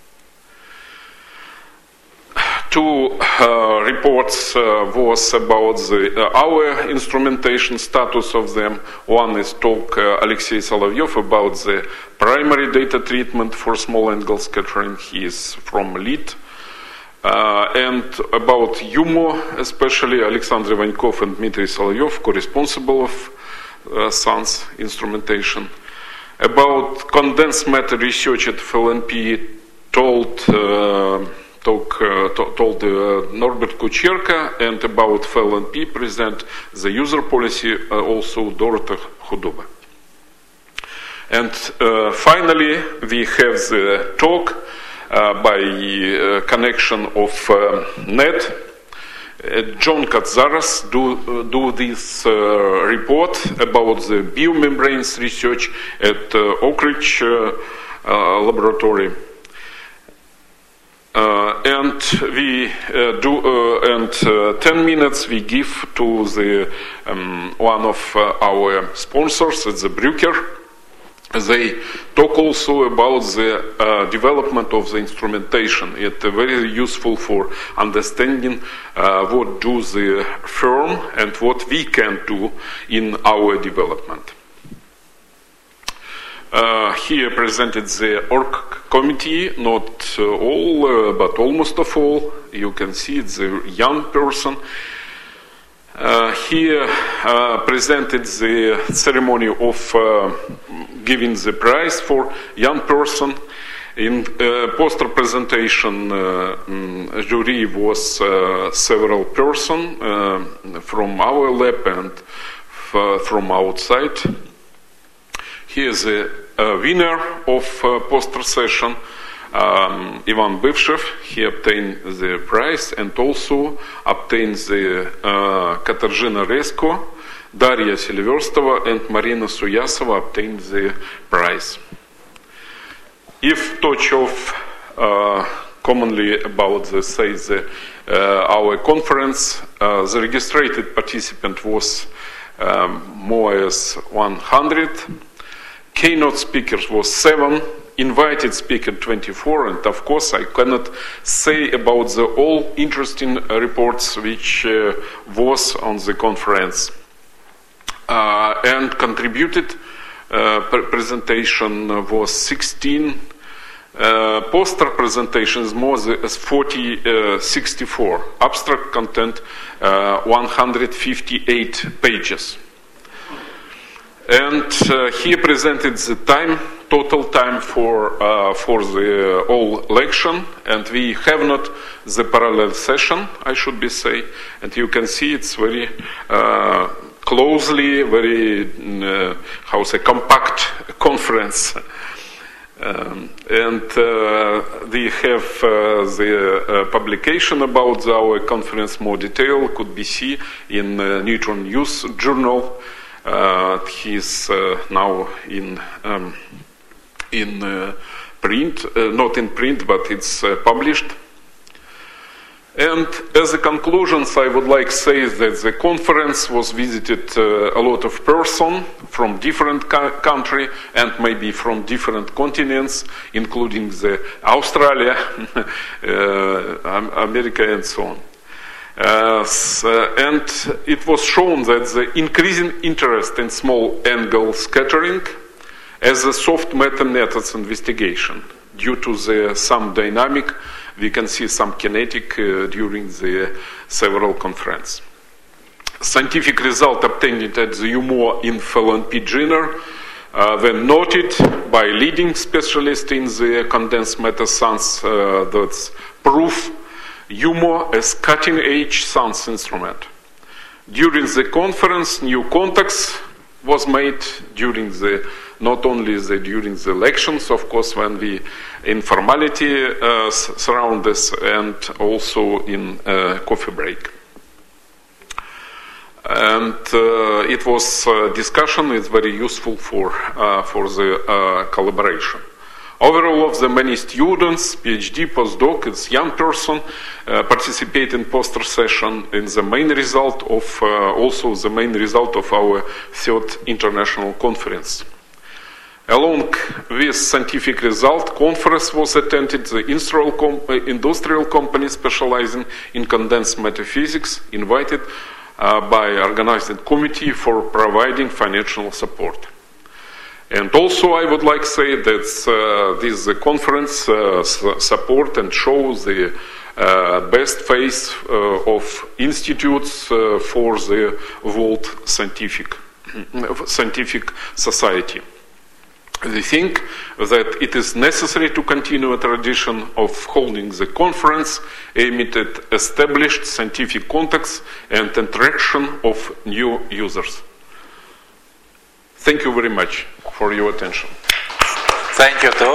Two uh, reports uh, was about the, uh, our instrumentation status of them. One is talk uh, Alexey Solovyov about the primary data treatment for small angle scattering. He is from LIT. Uh, and about HUMO, especially Alexander Vankov and Dmitry Solovyov, co-responsible of uh, SANS instrumentation. About condensed matter research at F L N P told uh, Talk, uh, to, told uh, Norbert Kucherka, and about F L N P present the user policy uh, also Dorota Khudoba. And uh, finally, we have the talk uh, by uh, connection of uh, net. Uh, John Katsaras do, uh, do this uh, report about the biomembranes research at uh, Oak Ridge uh, uh, laboratory. Uh, and we uh, do, uh, and uh, ten minutes we give to the um, one of uh, our sponsors, it's the Bruker. they talk also about the uh, development of the instrumentation. It's very useful for understanding uh, what do the firm and what we can do in our development. Uh, here presented the org committee, not uh, all, uh, but almost of all. You can see it's a young person. Uh, here uh, presented the ceremony of uh, giving the prize for young person. In uh, poster presentation, uh, um, jury was uh, several person uh, from our lab and f- from outside. Here is the uh, winner of uh, poster session. Um, Ivan Bivshev, he obtained the prize and also obtained the uh, Katarzyna Resko, Daria Silverstova and Marina Suyasova obtained the prize. If touch of uh, commonly about the say the uh, our conference, uh, the registered participant was um, more or less one hundred. Keynote speakers was seven. Invited speaker twenty-four, and of course I cannot say about the all interesting uh, reports which uh, was on the conference. Uh, and contributed uh, pre- presentation was sixteen, uh, poster presentations more than forty, uh, sixty-four, abstract content uh, one hundred fifty-eight pages. And uh, he presented the time, total time for uh, for the uh, all election, and we have not the parallel session, I should be say, and you can see it's very uh, closely, very uh, how say compact conference, um, and uh, we have uh, the uh, publication about our conference more detail could be seen in uh, Neutron News Journal. Uh, he's uh, now in um, in uh, print, uh, not in print, but it's uh, published. And as a conclusion, I would like to say that the conference was visited uh, a lot of persons from different co- country and maybe from different continents, including the Australia, uh, America, and so on. Uh, and it was shown that the increasing interest in small angle scattering as a soft matter methods investigation due to the some dynamic, we can see some kinetic uh, during the several conference. Scientific result obtained at the U M O in F L N P journal uh, were noted by leading specialists in the condensed matter science uh, that proof U M O as cutting-edge science instrument. During the conference, new contacts was made during the not only the during the elections, of course, when we informality uh, surround this, and also in uh, coffee break. And uh, it was uh, discussion is very useful for uh, for the uh, collaboration. Overall, of the many students, PhD, postdoc, it's young person, uh, participate in poster session in the main result of, uh, also the main result of our third international conference. Along with scientific result, conference was attended the industrial, com- industrial company specializing in condensed matter physics, invited uh, by organizing committee for providing financial support. And also, I would like to say that uh, this uh, conference uh, support and shows the uh, best face uh, of institutes uh, for the world scientific scientific society. We think that it is necessary to continue a tradition of holding the conference aimed at established scientific contacts and interaction of new users. Thank you very much for your attention. Thank you too.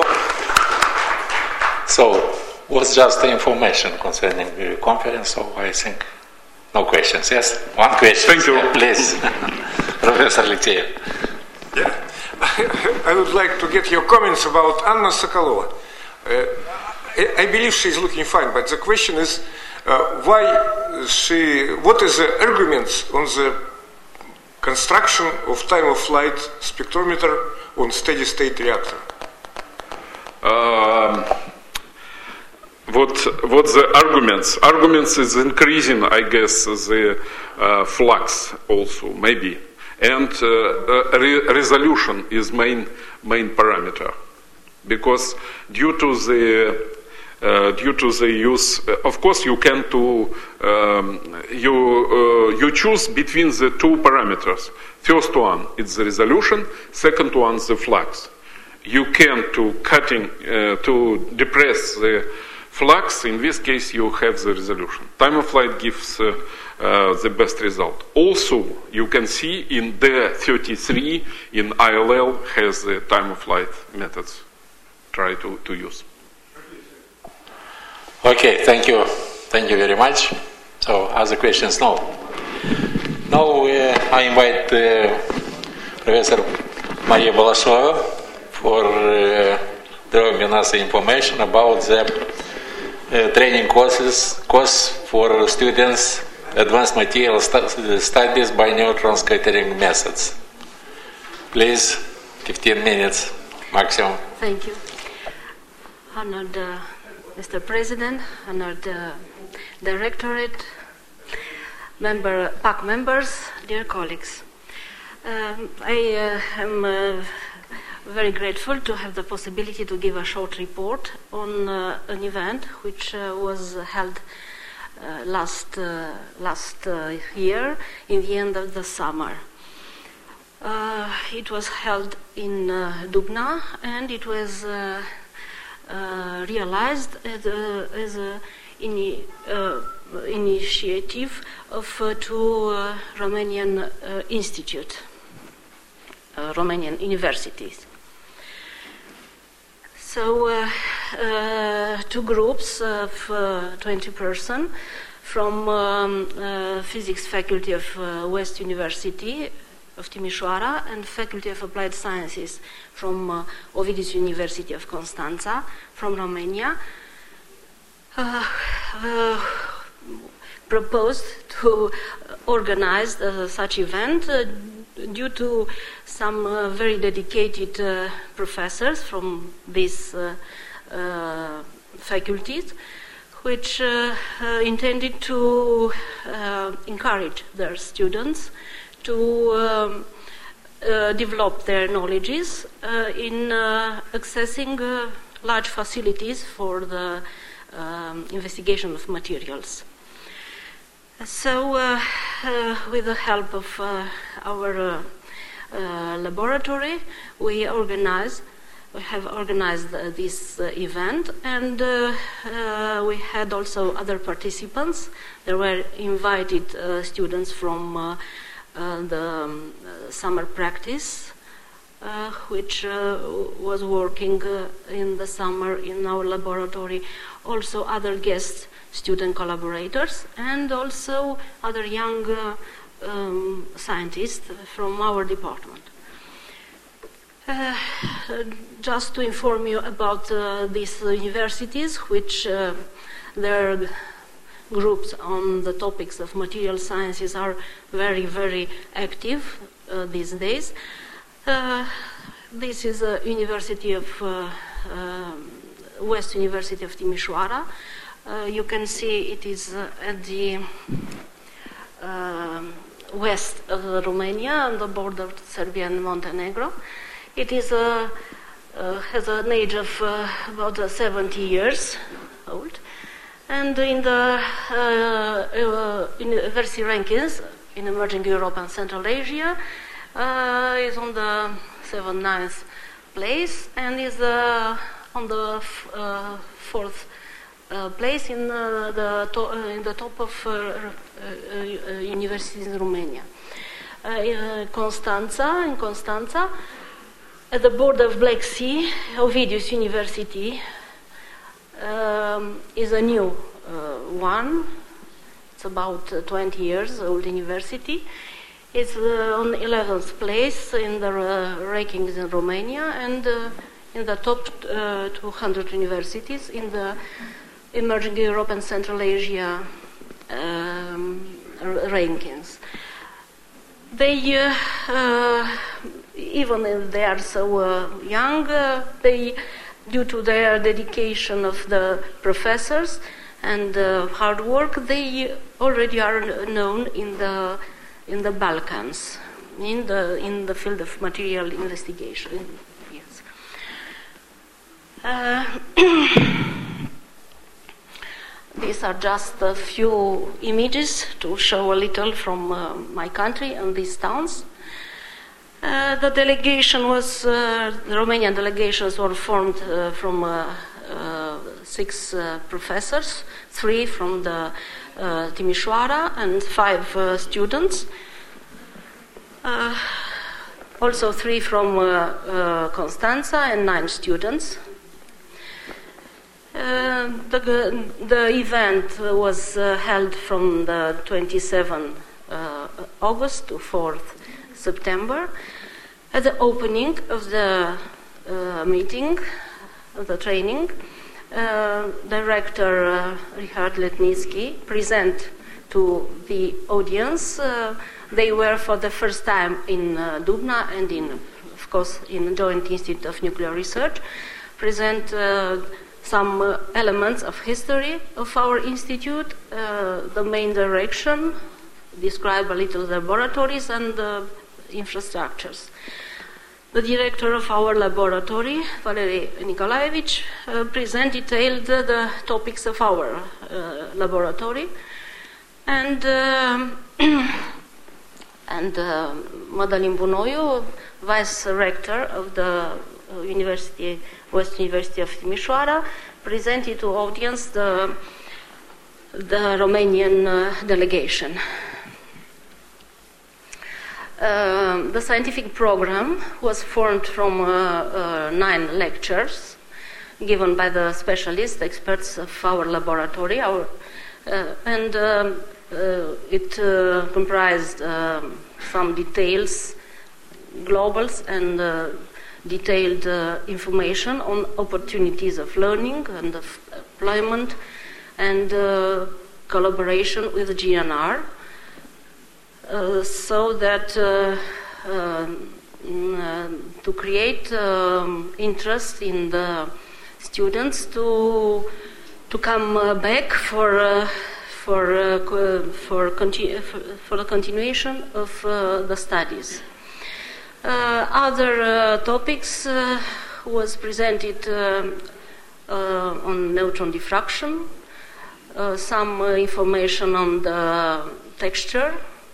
So, was just the information concerning the conference, so I think no questions. Yes? One question. Thank you. Yeah, please. Professor Alexeyev. Yeah. I would like to get your comments about Anna Sokolova. Uh, I, I believe she's looking fine, but the question is uh, why she, what is the arguments on the construction of time of flight spectrometer on steady-state reactor? Um, what what the arguments? Arguments is increasing, I guess, the uh, flux also maybe, and uh, uh, re- resolution is main main parameter, because due to the uh, due to the use, uh, of course, you can to um, you uh, you choose between the two parameters. First one is the resolution. Second one is the flux. You can to cutting uh, to depress the flux. In this case, you have the resolution. Time of flight gives uh, uh, the best result. Also, you can see in D thirty-three in I L L has the time of flight methods. Try to, to use. Okay, thank you, thank you very much. So, other questions? No. Now uh, I invite uh, Professor Maria Balashova for uh, drawing us information about the uh, training courses course for students advanced material stu- studies by neutron scattering methods. Please, fifteen minutes maximum. Thank you. Honored uh, Mister President, honored uh, Directorate, member, P A C members, dear colleagues. Um, I uh, am uh, very grateful to have the possibility to give a short report on uh, an event which uh, was held uh, last uh, last uh, year in the end of the summer. Uh, it was held in uh, Dubna, and it was uh, uh, realized as a, as a ini, uh, initiative of uh, two uh, Romanian uh, institutes, uh, Romanian universities. So, uh, uh, two groups of uh, twenty persons from um, uh, physics faculty of uh, West University of Timișoara and faculty of applied sciences from uh, Ovidius University of Constanța from Romania uh, uh, proposed to organize uh, such event uh, due to some uh, very dedicated uh, professors from these uh, uh, faculties, which uh, uh, intended to uh, encourage their students to um, uh, develop their knowledges uh, in uh, accessing uh, large facilities for the um, investigation of materials. So, uh, uh, with the help of uh, our uh, uh, laboratory, we organized, we have organized uh, this uh, event, and uh, uh, we had also other participants. There were invited uh, students from uh, uh, the um, uh, summer practice, uh, which uh, was working uh, in the summer in our laboratory. Also, other guests. Student collaborators, and also other young uh, um, scientists from our department. Uh, just to inform you about uh, these universities, which uh, their groups on the topics of material sciences are very, very active uh, these days. Uh, this is a University of uh, uh, West University of Timișoara. Uh, you can see it is uh, at the uh, west of Romania, on the border of Serbia and Montenegro. It is uh, uh, has an age of uh, about uh, seventy years old, and in the uh, uh, university rankings in emerging Europe and Central Asia uh, is on the seventy-ninth place, and is uh, on the f- uh, fourth. Uh, place in, uh, the to- uh, in the top of uh, uh, uh, universities in Romania. Uh, in uh, Constanța, in Constanța, at the border of Black Sea, Ovidius University um, is a new uh, one. It's about uh, twenty years old university. It's uh, on eleventh place in the uh, rankings in Romania, and uh, in the top uh, two hundred universities in the emerging Europe and Central Asia um, r- rankings. They uh, uh, even if they are so uh, young, uh, they, due to their dedication of the professors and uh, hard work, they already are known in the in the Balkans, in the in the field of material investigation. Yes. Uh, these are just a few images to show a little from uh, my country and these towns. Uh, the delegation was, uh, the Romanian delegations were formed uh, from uh, uh, six uh, professors, three from the uh, Timișoara and five uh, students. Uh, also three from uh, uh, Constanța and nine students. Uh, the, the event was uh, held from the twenty-seventh uh, August to fourth September. At the opening of the uh, meeting, of the training, uh, Director uh, Richard Letnicki present to the audience. Uh, they were for the first time in uh, Dubna and in, of course, in Joint Institute of Nuclear Research, present uh, some uh, elements of history of our institute, uh, the main direction, describe a little the laboratories and the infrastructures. The director of our laboratory, Valery Nikolaevich, uh, present detailed uh, the topics of our uh, laboratory, and uh, and uh, Madalin Bunoiu, vice rector of the uh, University, West University of Timișoara, presented to audience the the Romanian uh, delegation. Uh, the scientific program was formed from uh, uh, nine lectures given by the specialists, experts of our laboratory, our, uh, and um, uh, it uh, comprised uh, some details, globals, and uh, detailed uh, information on opportunities of learning and of employment and uh, collaboration with G N R. Uh, so that uh, uh, uh, to create um, interest in the students to to come uh, back for uh, for uh, co- for, continu- for for the continuation of uh, the studies. Uh, other uh, topics uh, was presented uh, uh, on neutron diffraction, uh, some uh, information on the texture.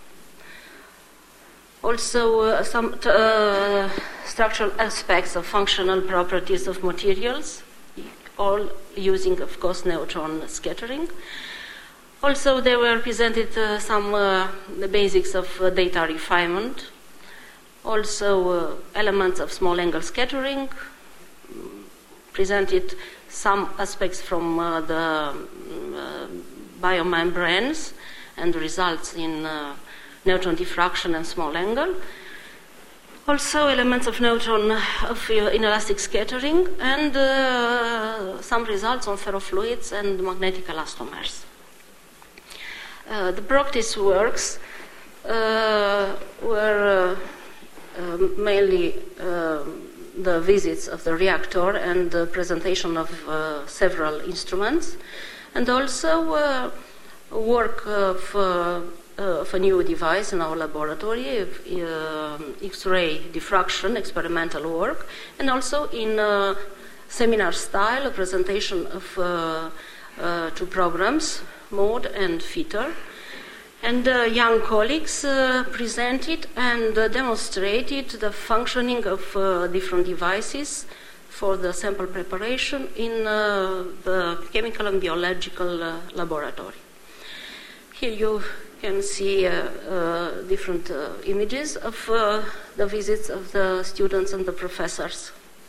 Also, uh, some t- uh, structural aspects of functional properties of materials, all using, of course, neutron scattering. Also, there were presented uh, some uh, the basics of uh, data refinement. Also, uh, elements of small angle scattering. Presented some aspects from uh, the uh, biomembranes and results in Uh, neutron diffraction and small angle. Also elements of neutron of uh, inelastic scattering and uh, some results on ferrofluids and magnetic elastomers. Uh, the practice works uh, were uh, uh, mainly uh, the visits of the reactor and the presentation of uh, several instruments, and also uh, work of uh, Uh, of a new device in our laboratory, of, uh, X-ray diffraction, experimental work, and also in uh, seminar style, a presentation of uh, uh, two programs, MODE and FITTER. And uh, young colleagues uh, presented and uh, demonstrated the functioning of uh, different devices for the sample preparation in uh, the chemical and biological uh, laboratory. Here you can see uh, uh, different uh, images of uh, the visits of the students and the professors.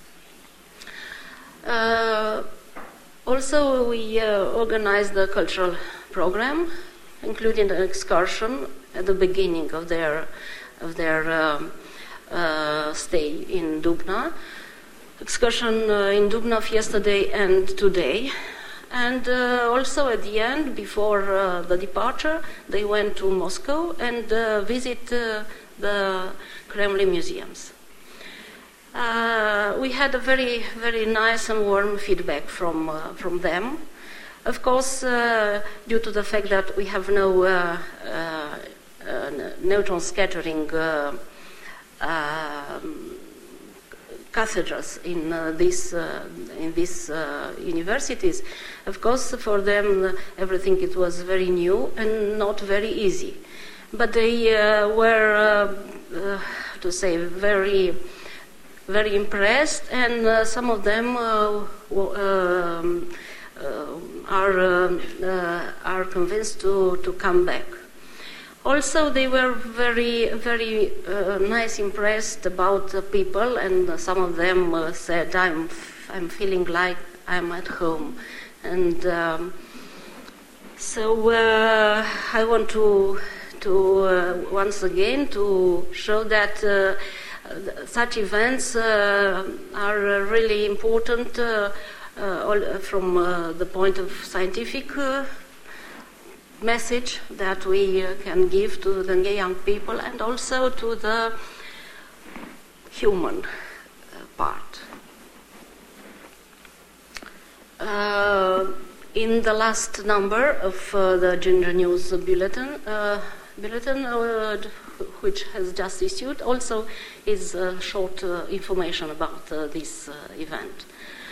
Uh, also, we uh, organized the cultural program, including an excursion at the beginning of their of their um, uh, stay in Dubna. Excursion uh, in Dubna of yesterday and today. And uh, also at the end, before uh, the departure, they went to Moscow and uh, visit uh, the Kremlin museums. Uh, we had a very, very nice and warm feedback from uh, from them. Of course, uh, due to the fact that we have no uh, uh, uh, neutron scattering uh, uh, cathedrals in uh, these uh, in these uh, universities, of course, for them everything it was very new and not very easy. But they uh, were, uh, uh, to say, very. very impressed, and uh, some of them uh, w- um, uh, are uh, uh, are convinced to, to come back. Also, they were very very uh, nice, impressed about the people, and uh, some of them uh, said, "I'm f- I'm feeling like I'm at home," and um, so uh, I want to to uh, once again to show that. Uh, Such events uh, are really important uh, uh, all, from uh, the point of scientific uh, message that we uh, can give to the young people, and also to the human uh, part. Uh, in the last number of uh, the Gender News Bulletin, uh, bulletin uh, which has just issued, also is uh, short uh, information about uh, this uh, event.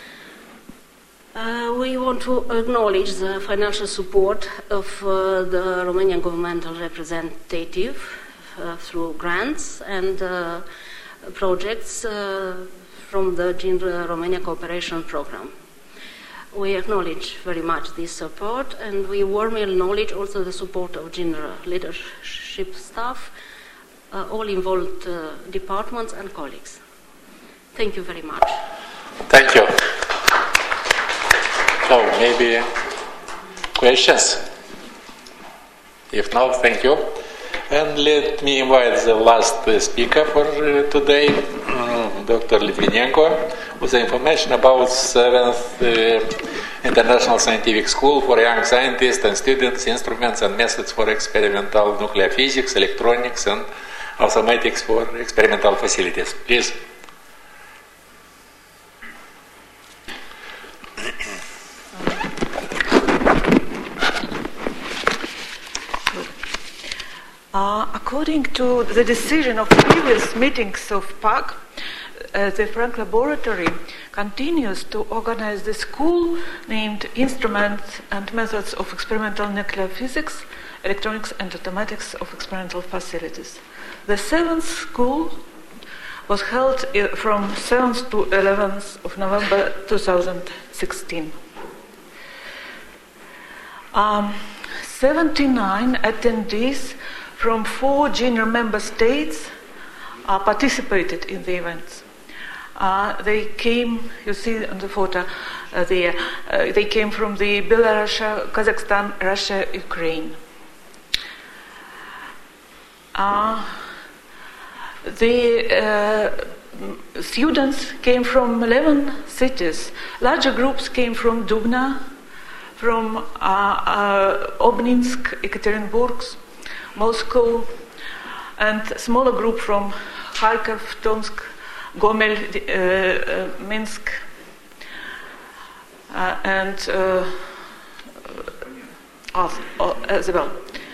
Uh, we want to acknowledge the financial support of uh, the Romanian governmental representative uh, through grants and uh, projects uh, from the GINR Romania Cooperation Program. We acknowledge very much this support, and we warmly acknowledge also the support of GINR leadership staff, Uh, all involved uh, departments and colleagues. Thank you very much. Thank you. So maybe questions? If not, thank you. And let me invite the last uh, speaker for uh, today, Doctor Litvinenko, with information about seventh uh, International Scientific School for Young Scientists and Students, Instruments and Methods for Experimental Nuclear Physics, Electronics and Automatics for Experimental Facilities. Please. Uh, according to the decision of previous meetings of P A C, uh, the Frank Laboratory continues to organize the school named Instruments and Methods of Experimental Nuclear Physics, Electronics and Automatics of Experimental Facilities. The seventh school was held from seventh to eleventh of November two thousand sixteen. Um, seventy-nine attendees from four GINR member states uh, participated in the events. Uh, they came, you see on the photo uh, there, uh, they came from the Belarus, Kazakhstan, Russia, Ukraine. Uh, the uh, students came from eleven cities. Larger groups came from Dubna, from uh, uh, Obninsk, Ekaterinburg, Moscow, and smaller group from Kharkov, Tomsk, Gomel, uh, uh, Minsk, uh, and uh, uh, as well.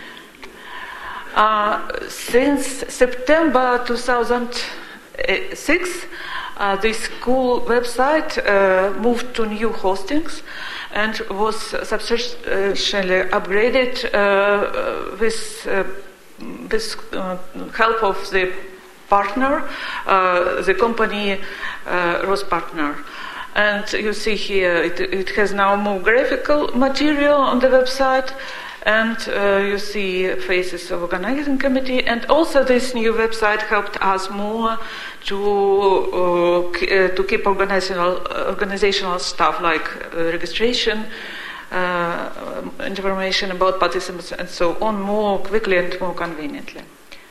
Uh, since September two thousand six, uh, the school website uh, moved to new hostings and was substantially upgraded uh, with, uh, with uh, help of the partner, uh, the company uh, Rospartner. And you see here, it, it has now more graphical material on the website, and uh, you see faces of organizing committee, and also this new website helped us more to uh, to keep organizational organizational stuff like uh, registration, uh, information about participants, and so on more quickly and more conveniently.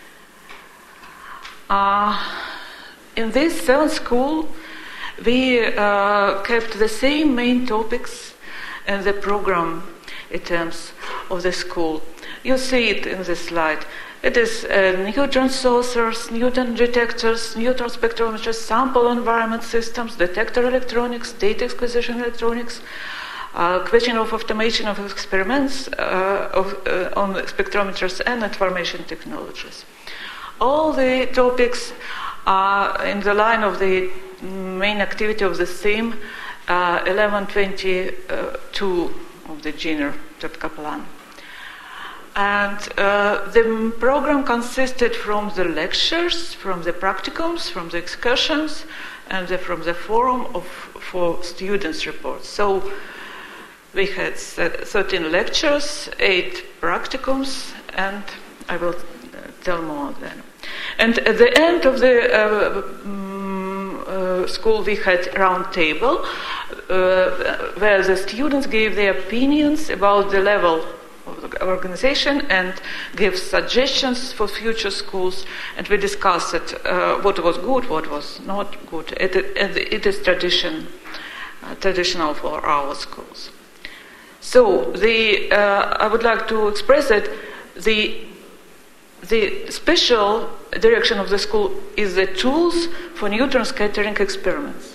Uh, in this seventh school, we uh, kept the same main topics in the program in terms of the school. You see it in the slide. It is uh, neutron saucers, neutron detectors, neutron spectrometers, sample environment systems, detector electronics, data acquisition electronics, uh, question of automation of experiments uh, of, uh, on spectrometers and information technologies. All the topics are in the line of the main activity of the theme uh, eleven twenty-two of the Giner Kaplan. And uh, the program consisted from the lectures, from the practicums, from the excursions, and the, from the forum of, for students' reports. So we had thirteen lectures, eight practicums, and I will tell more then. And at the end of the uh, um, uh, school, we had round table uh, where the students gave their opinions about the level of the organization and gave suggestions for future schools, and we discussed it, uh, what was good, what was not good. It, it, it is tradition, uh, traditional for our schools. So the uh, I would like to express that the the special direction of the school is the tools for neutron scattering experiments.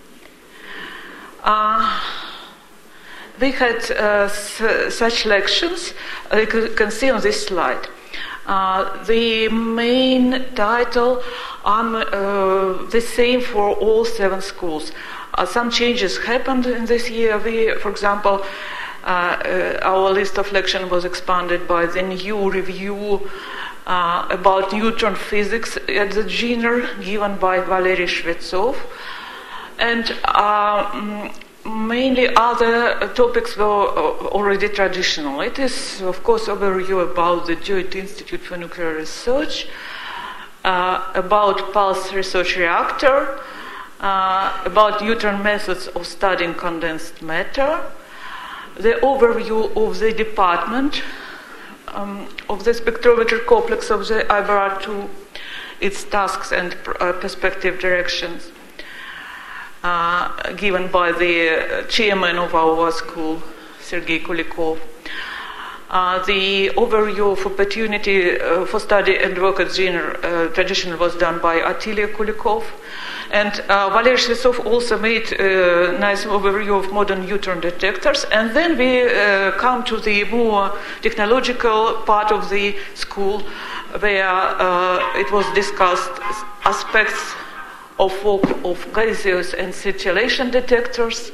Uh, we had uh, s- such lections, uh, you can see on this slide. Uh, the main title are uh, the same for all seven schools. Uh, some changes happened in this year. We, for example, uh, uh, our list of lectures was expanded by the new review Uh, about neutron physics at the Giner, given by Valery Shvetsov. And uh, mainly other topics were already traditional. It is, of course, overview about the Joint Institute for Nuclear Research, uh, about pulse research reactor, uh, about neutron methods of studying condensed matter, the overview of the department, Um, of the spectrometer complex of the I B R A two, its tasks and uh, perspective directions, uh, given by the uh, chairman of our school, Sergei Kulikov. Uh, the overview of opportunity uh, for study and work at Giner uh, tradition was done by Atilia Kulikov. And uh, Valery Shvetsov also made a nice overview of modern neutron detectors. And then we uh, come to the more technological part of the school, where uh, it was discussed aspects of work of gaseous and scintillation detectors,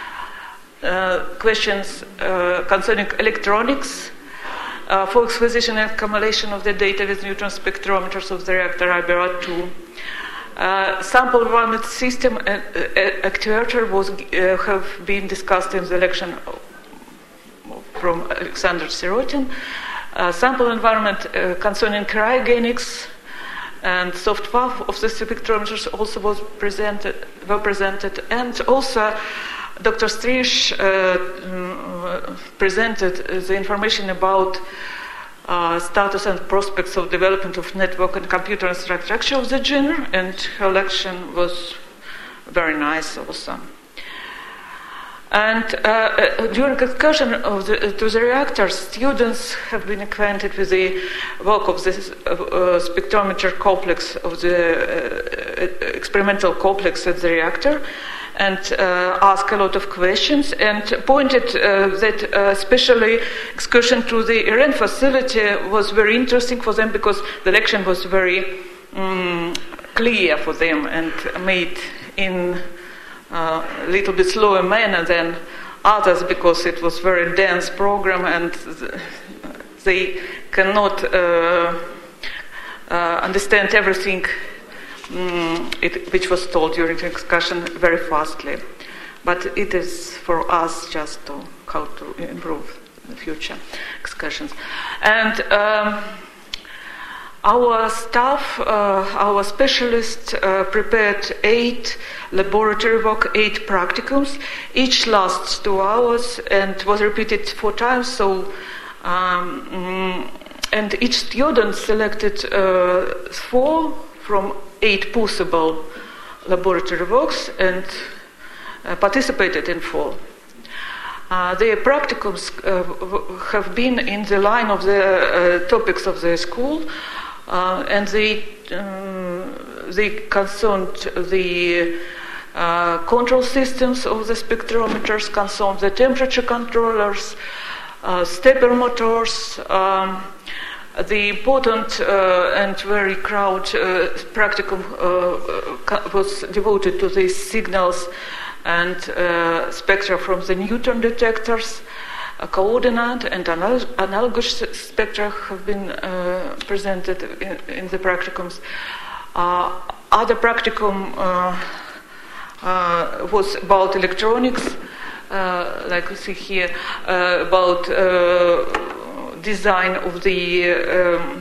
uh, questions uh, concerning electronics, uh, for acquisition and accumulation of the data with neutron spectrometers of the reactor I B R A two. Uh, sample environment system and uh, actuator was uh, have been discussed in the lecture from Alexander Sirotin. Uh, sample environment uh, concerning cryogenics and soft F A F of the spectrometers also was presented, were presented, and also Doctor Strish uh, presented the information about Uh, status and prospects of development of network and computer infrastructure of the Giner, and her lecture was very nice also. And uh, during excursion of the, to the reactors, students have been acquainted with the work of the uh, spectrometer complex of the uh, experimental complex at the reactor, and uh, asked a lot of questions, and pointed uh, that uh, especially excursion to the Iran facility was very interesting for them, because the lecture was very um, clear for them and made in a uh, little bit slower manner than others, because it was very dense program and they cannot uh, uh, understand everything Mm, it, which was told during the excursion very fastly. But it is for us just to how to improve the future excursions. And um, our staff, uh, our specialists uh, prepared eight laboratory work, eight practicums. Each lasts two hours and was repeated four times. So, um, mm, and each student selected uh, four from eight possible laboratory works and uh, participated in four. Uh, the practicums uh, have been in the line of the uh, topics of the school, uh, and they, um, they concerned the uh, control systems of the spectrometers, concerned the temperature controllers, uh, stepper motors. Um, the important uh, and very crowded uh, practicum uh, was devoted to these signals and uh, spectra from the Newton detectors. A coordinate and anal- analogous spectra have been uh, presented in, in the practicums. Uh, other practicum uh, uh, was about electronics, uh, like we see here, uh, about uh, design of the um,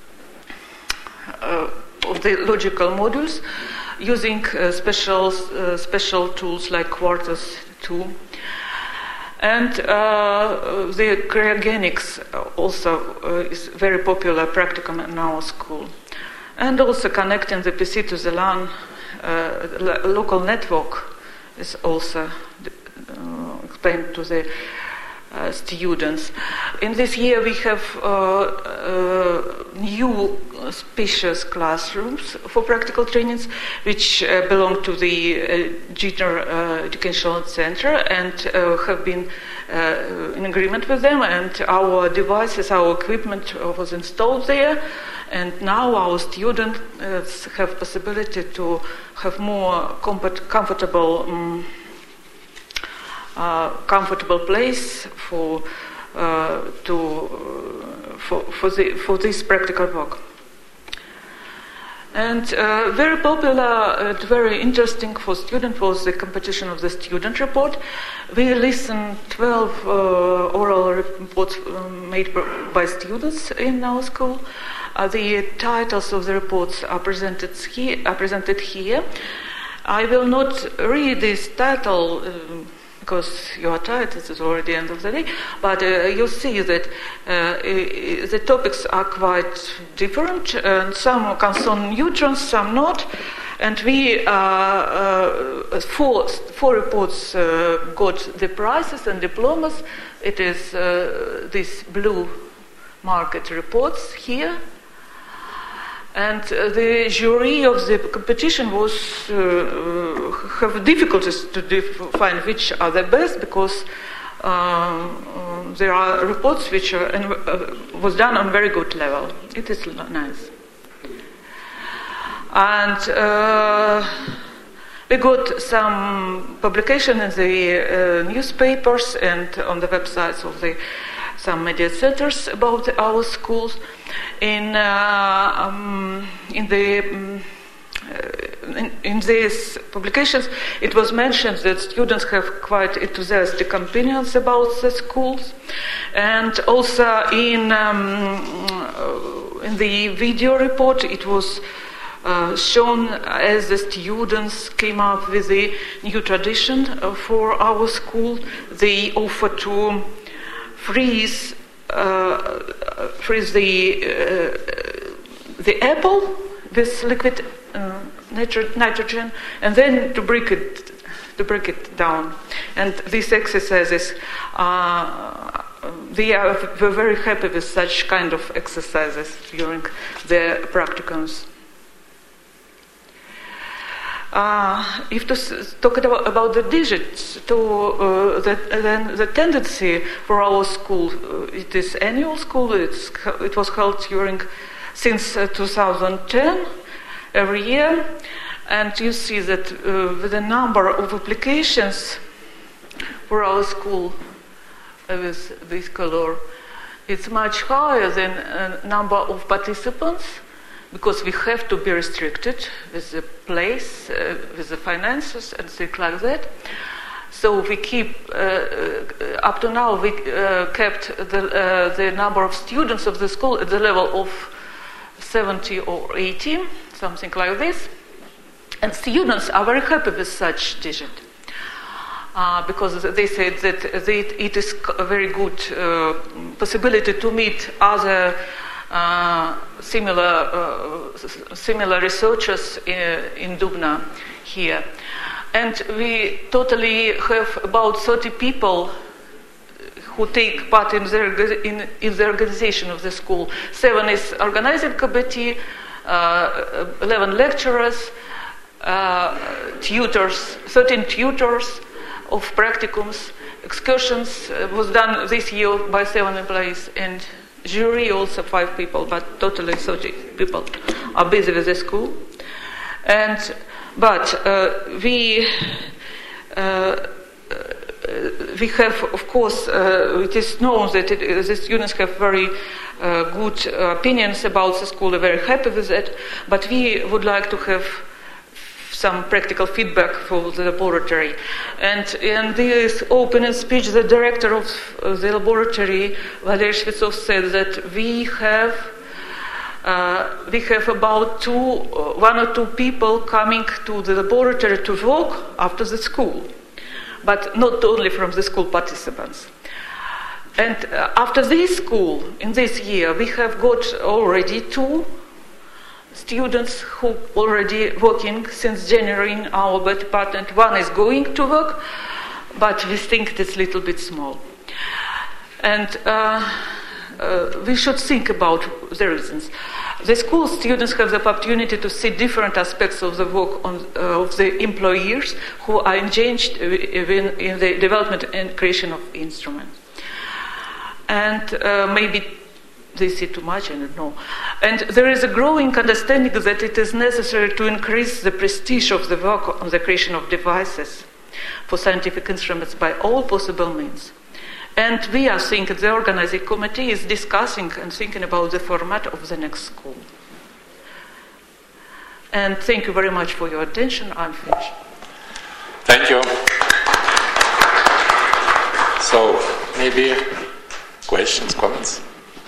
uh, of the logical modules, using uh, special uh, special tools like Quartus two, and uh, the cryogenics also uh, is very popular practicum in our school, and also connecting the P C to the LAN uh, local network is also uh, explained to the uh, students. In this year we have uh, uh, new spacious classrooms for practical trainings, which uh, belong to the uh, Jeter uh, Educational Center, and uh, have been uh, in agreement with them, and our devices, our equipment uh, was installed there, and now our students uh, have possibility to have more comfort, comfortable um, uh, comfortable place for uh, to uh, for for, the, for this practical work. And uh, very popular and very interesting for students was the competition of the student report. We listened twelve uh, oral reports um, made by students in our school. Uh, the titles of the reports are presented here. Are presented here. I will not read this title uh, because you are tired, it is already the end of the day, but uh, you see that uh, the topics are quite different, and some concern neutrons, some not, and we, uh, uh, four, four reports uh, got the prizes and diplomas. It is uh, these blue market reports here. And uh, the jury of the competition was uh, have difficulties to define which are the best, because uh, um, there are reports which are uh, was done on very good level. It is nice. And uh, we got some publication in the uh, newspapers and on the websites of the some media centers about our schools. In uh, um, in the um, uh, in, in these publications, it was mentioned that students have quite enthusiastic opinions about the schools, and also in um, in the video report, it was uh, shown as the students came up with a new tradition for our school. They offer to freeze. Uh, freeze the uh, the apple with liquid uh, nitro- nitrogen, and then to break it to break it down. And these exercises, uh, they are were very happy with such kind of exercises during their practicums. Uh, if to s- talk about, about the digits, to uh, the, then the tendency for our school, uh, it is annual school. It's, it was held during since uh, two thousand ten every year, and you see that uh, with the number of applications for our school uh, with this color, it's much higher than a number of participants. Because we have to be restricted with the place, uh, with the finances, and things like that. So we keep, uh, uh, up to now, we uh, kept the, uh, the number of students of the school at the level of seventy or eighty, something like this. And students are very happy with such digit. Uh, because they said that they, it is a very good uh, possibility to meet other Uh, similar uh, similar researchers in, in Dubna here, and we totally have about thirty people who take part in the, in, in the organization of the school. Seven is organizing committee, uh, eleven lecturers, uh, tutors, thirteen tutors of practicums, excursions uh, was done this year by seven employees, and jury also five people, but totally thirty people are busy with the school. And but uh, we uh, we have, of course, uh, it is known that it, the students have very uh, good uh, opinions about the school. They're very happy with it, but we would like to have some practical feedback for the laboratory. And in this opening speech, the director of the laboratory, Valery Shvetsov, said that we have uh, we have about two, uh, one or two people coming to the laboratory to work after the school, but not only from the school participants. And uh, after this school, in this year, we have got already two students who already working since January in our department. One is going to work, but we think it's a little bit small. And uh, uh, we should think about the reasons. The school students have the opportunity to see different aspects of the work on, uh, of the employers who are engaged in, in the development and creation of instruments. And uh, maybe they see too much, I don't know. And there is a growing understanding that it is necessary to increase the prestige of the work on the creation of devices for scientific instruments by all possible means. And we are thinking, the organizing committee is discussing and thinking about the format of the next school. And thank you very much for your attention. I'm finished. Thank you. So, maybe questions, comments?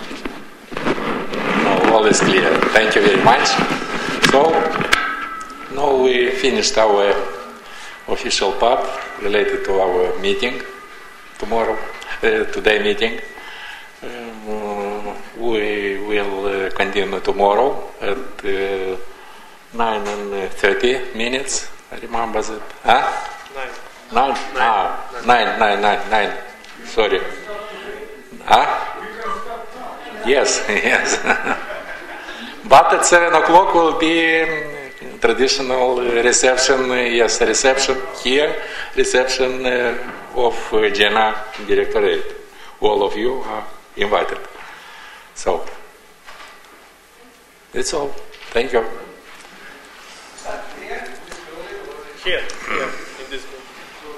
No, all is clear. Thank you very much. So, now we finished our official part related to our meeting tomorrow. Uh, today meeting. Um, we will uh, continue tomorrow at uh, nine and thirty minutes. I remember that. Huh? Nine. Nine. Nine. Ah, nine. Nine. Nine. Nine. Sorry. Huh? Yes. Yes. But at seven o'clock will be um, traditional reception. Uh, yes, reception here. Reception. Uh, of uh, Jena Directorate. All of you are invited. So, that's all. Thank you. Here, here, in this room.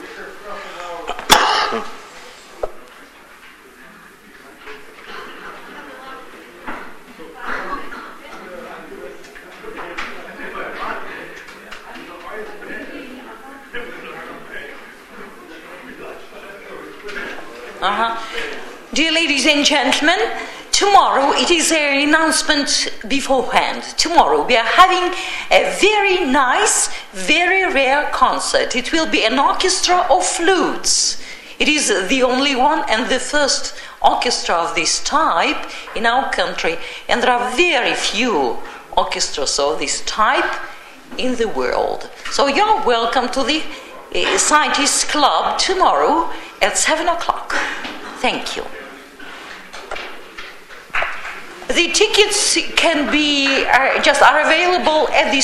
Uh-huh. Dear ladies and gentlemen, tomorrow it is an announcement beforehand. Tomorrow we are having a very nice, very rare concert. It will be an orchestra of flutes. It is the only one and the first orchestra of this type in our country, and there are very few orchestras of this type in the world. So you're welcome to the uh, Scientists Club tomorrow at seven o'clock. Thank you. The tickets can be uh, just are available at the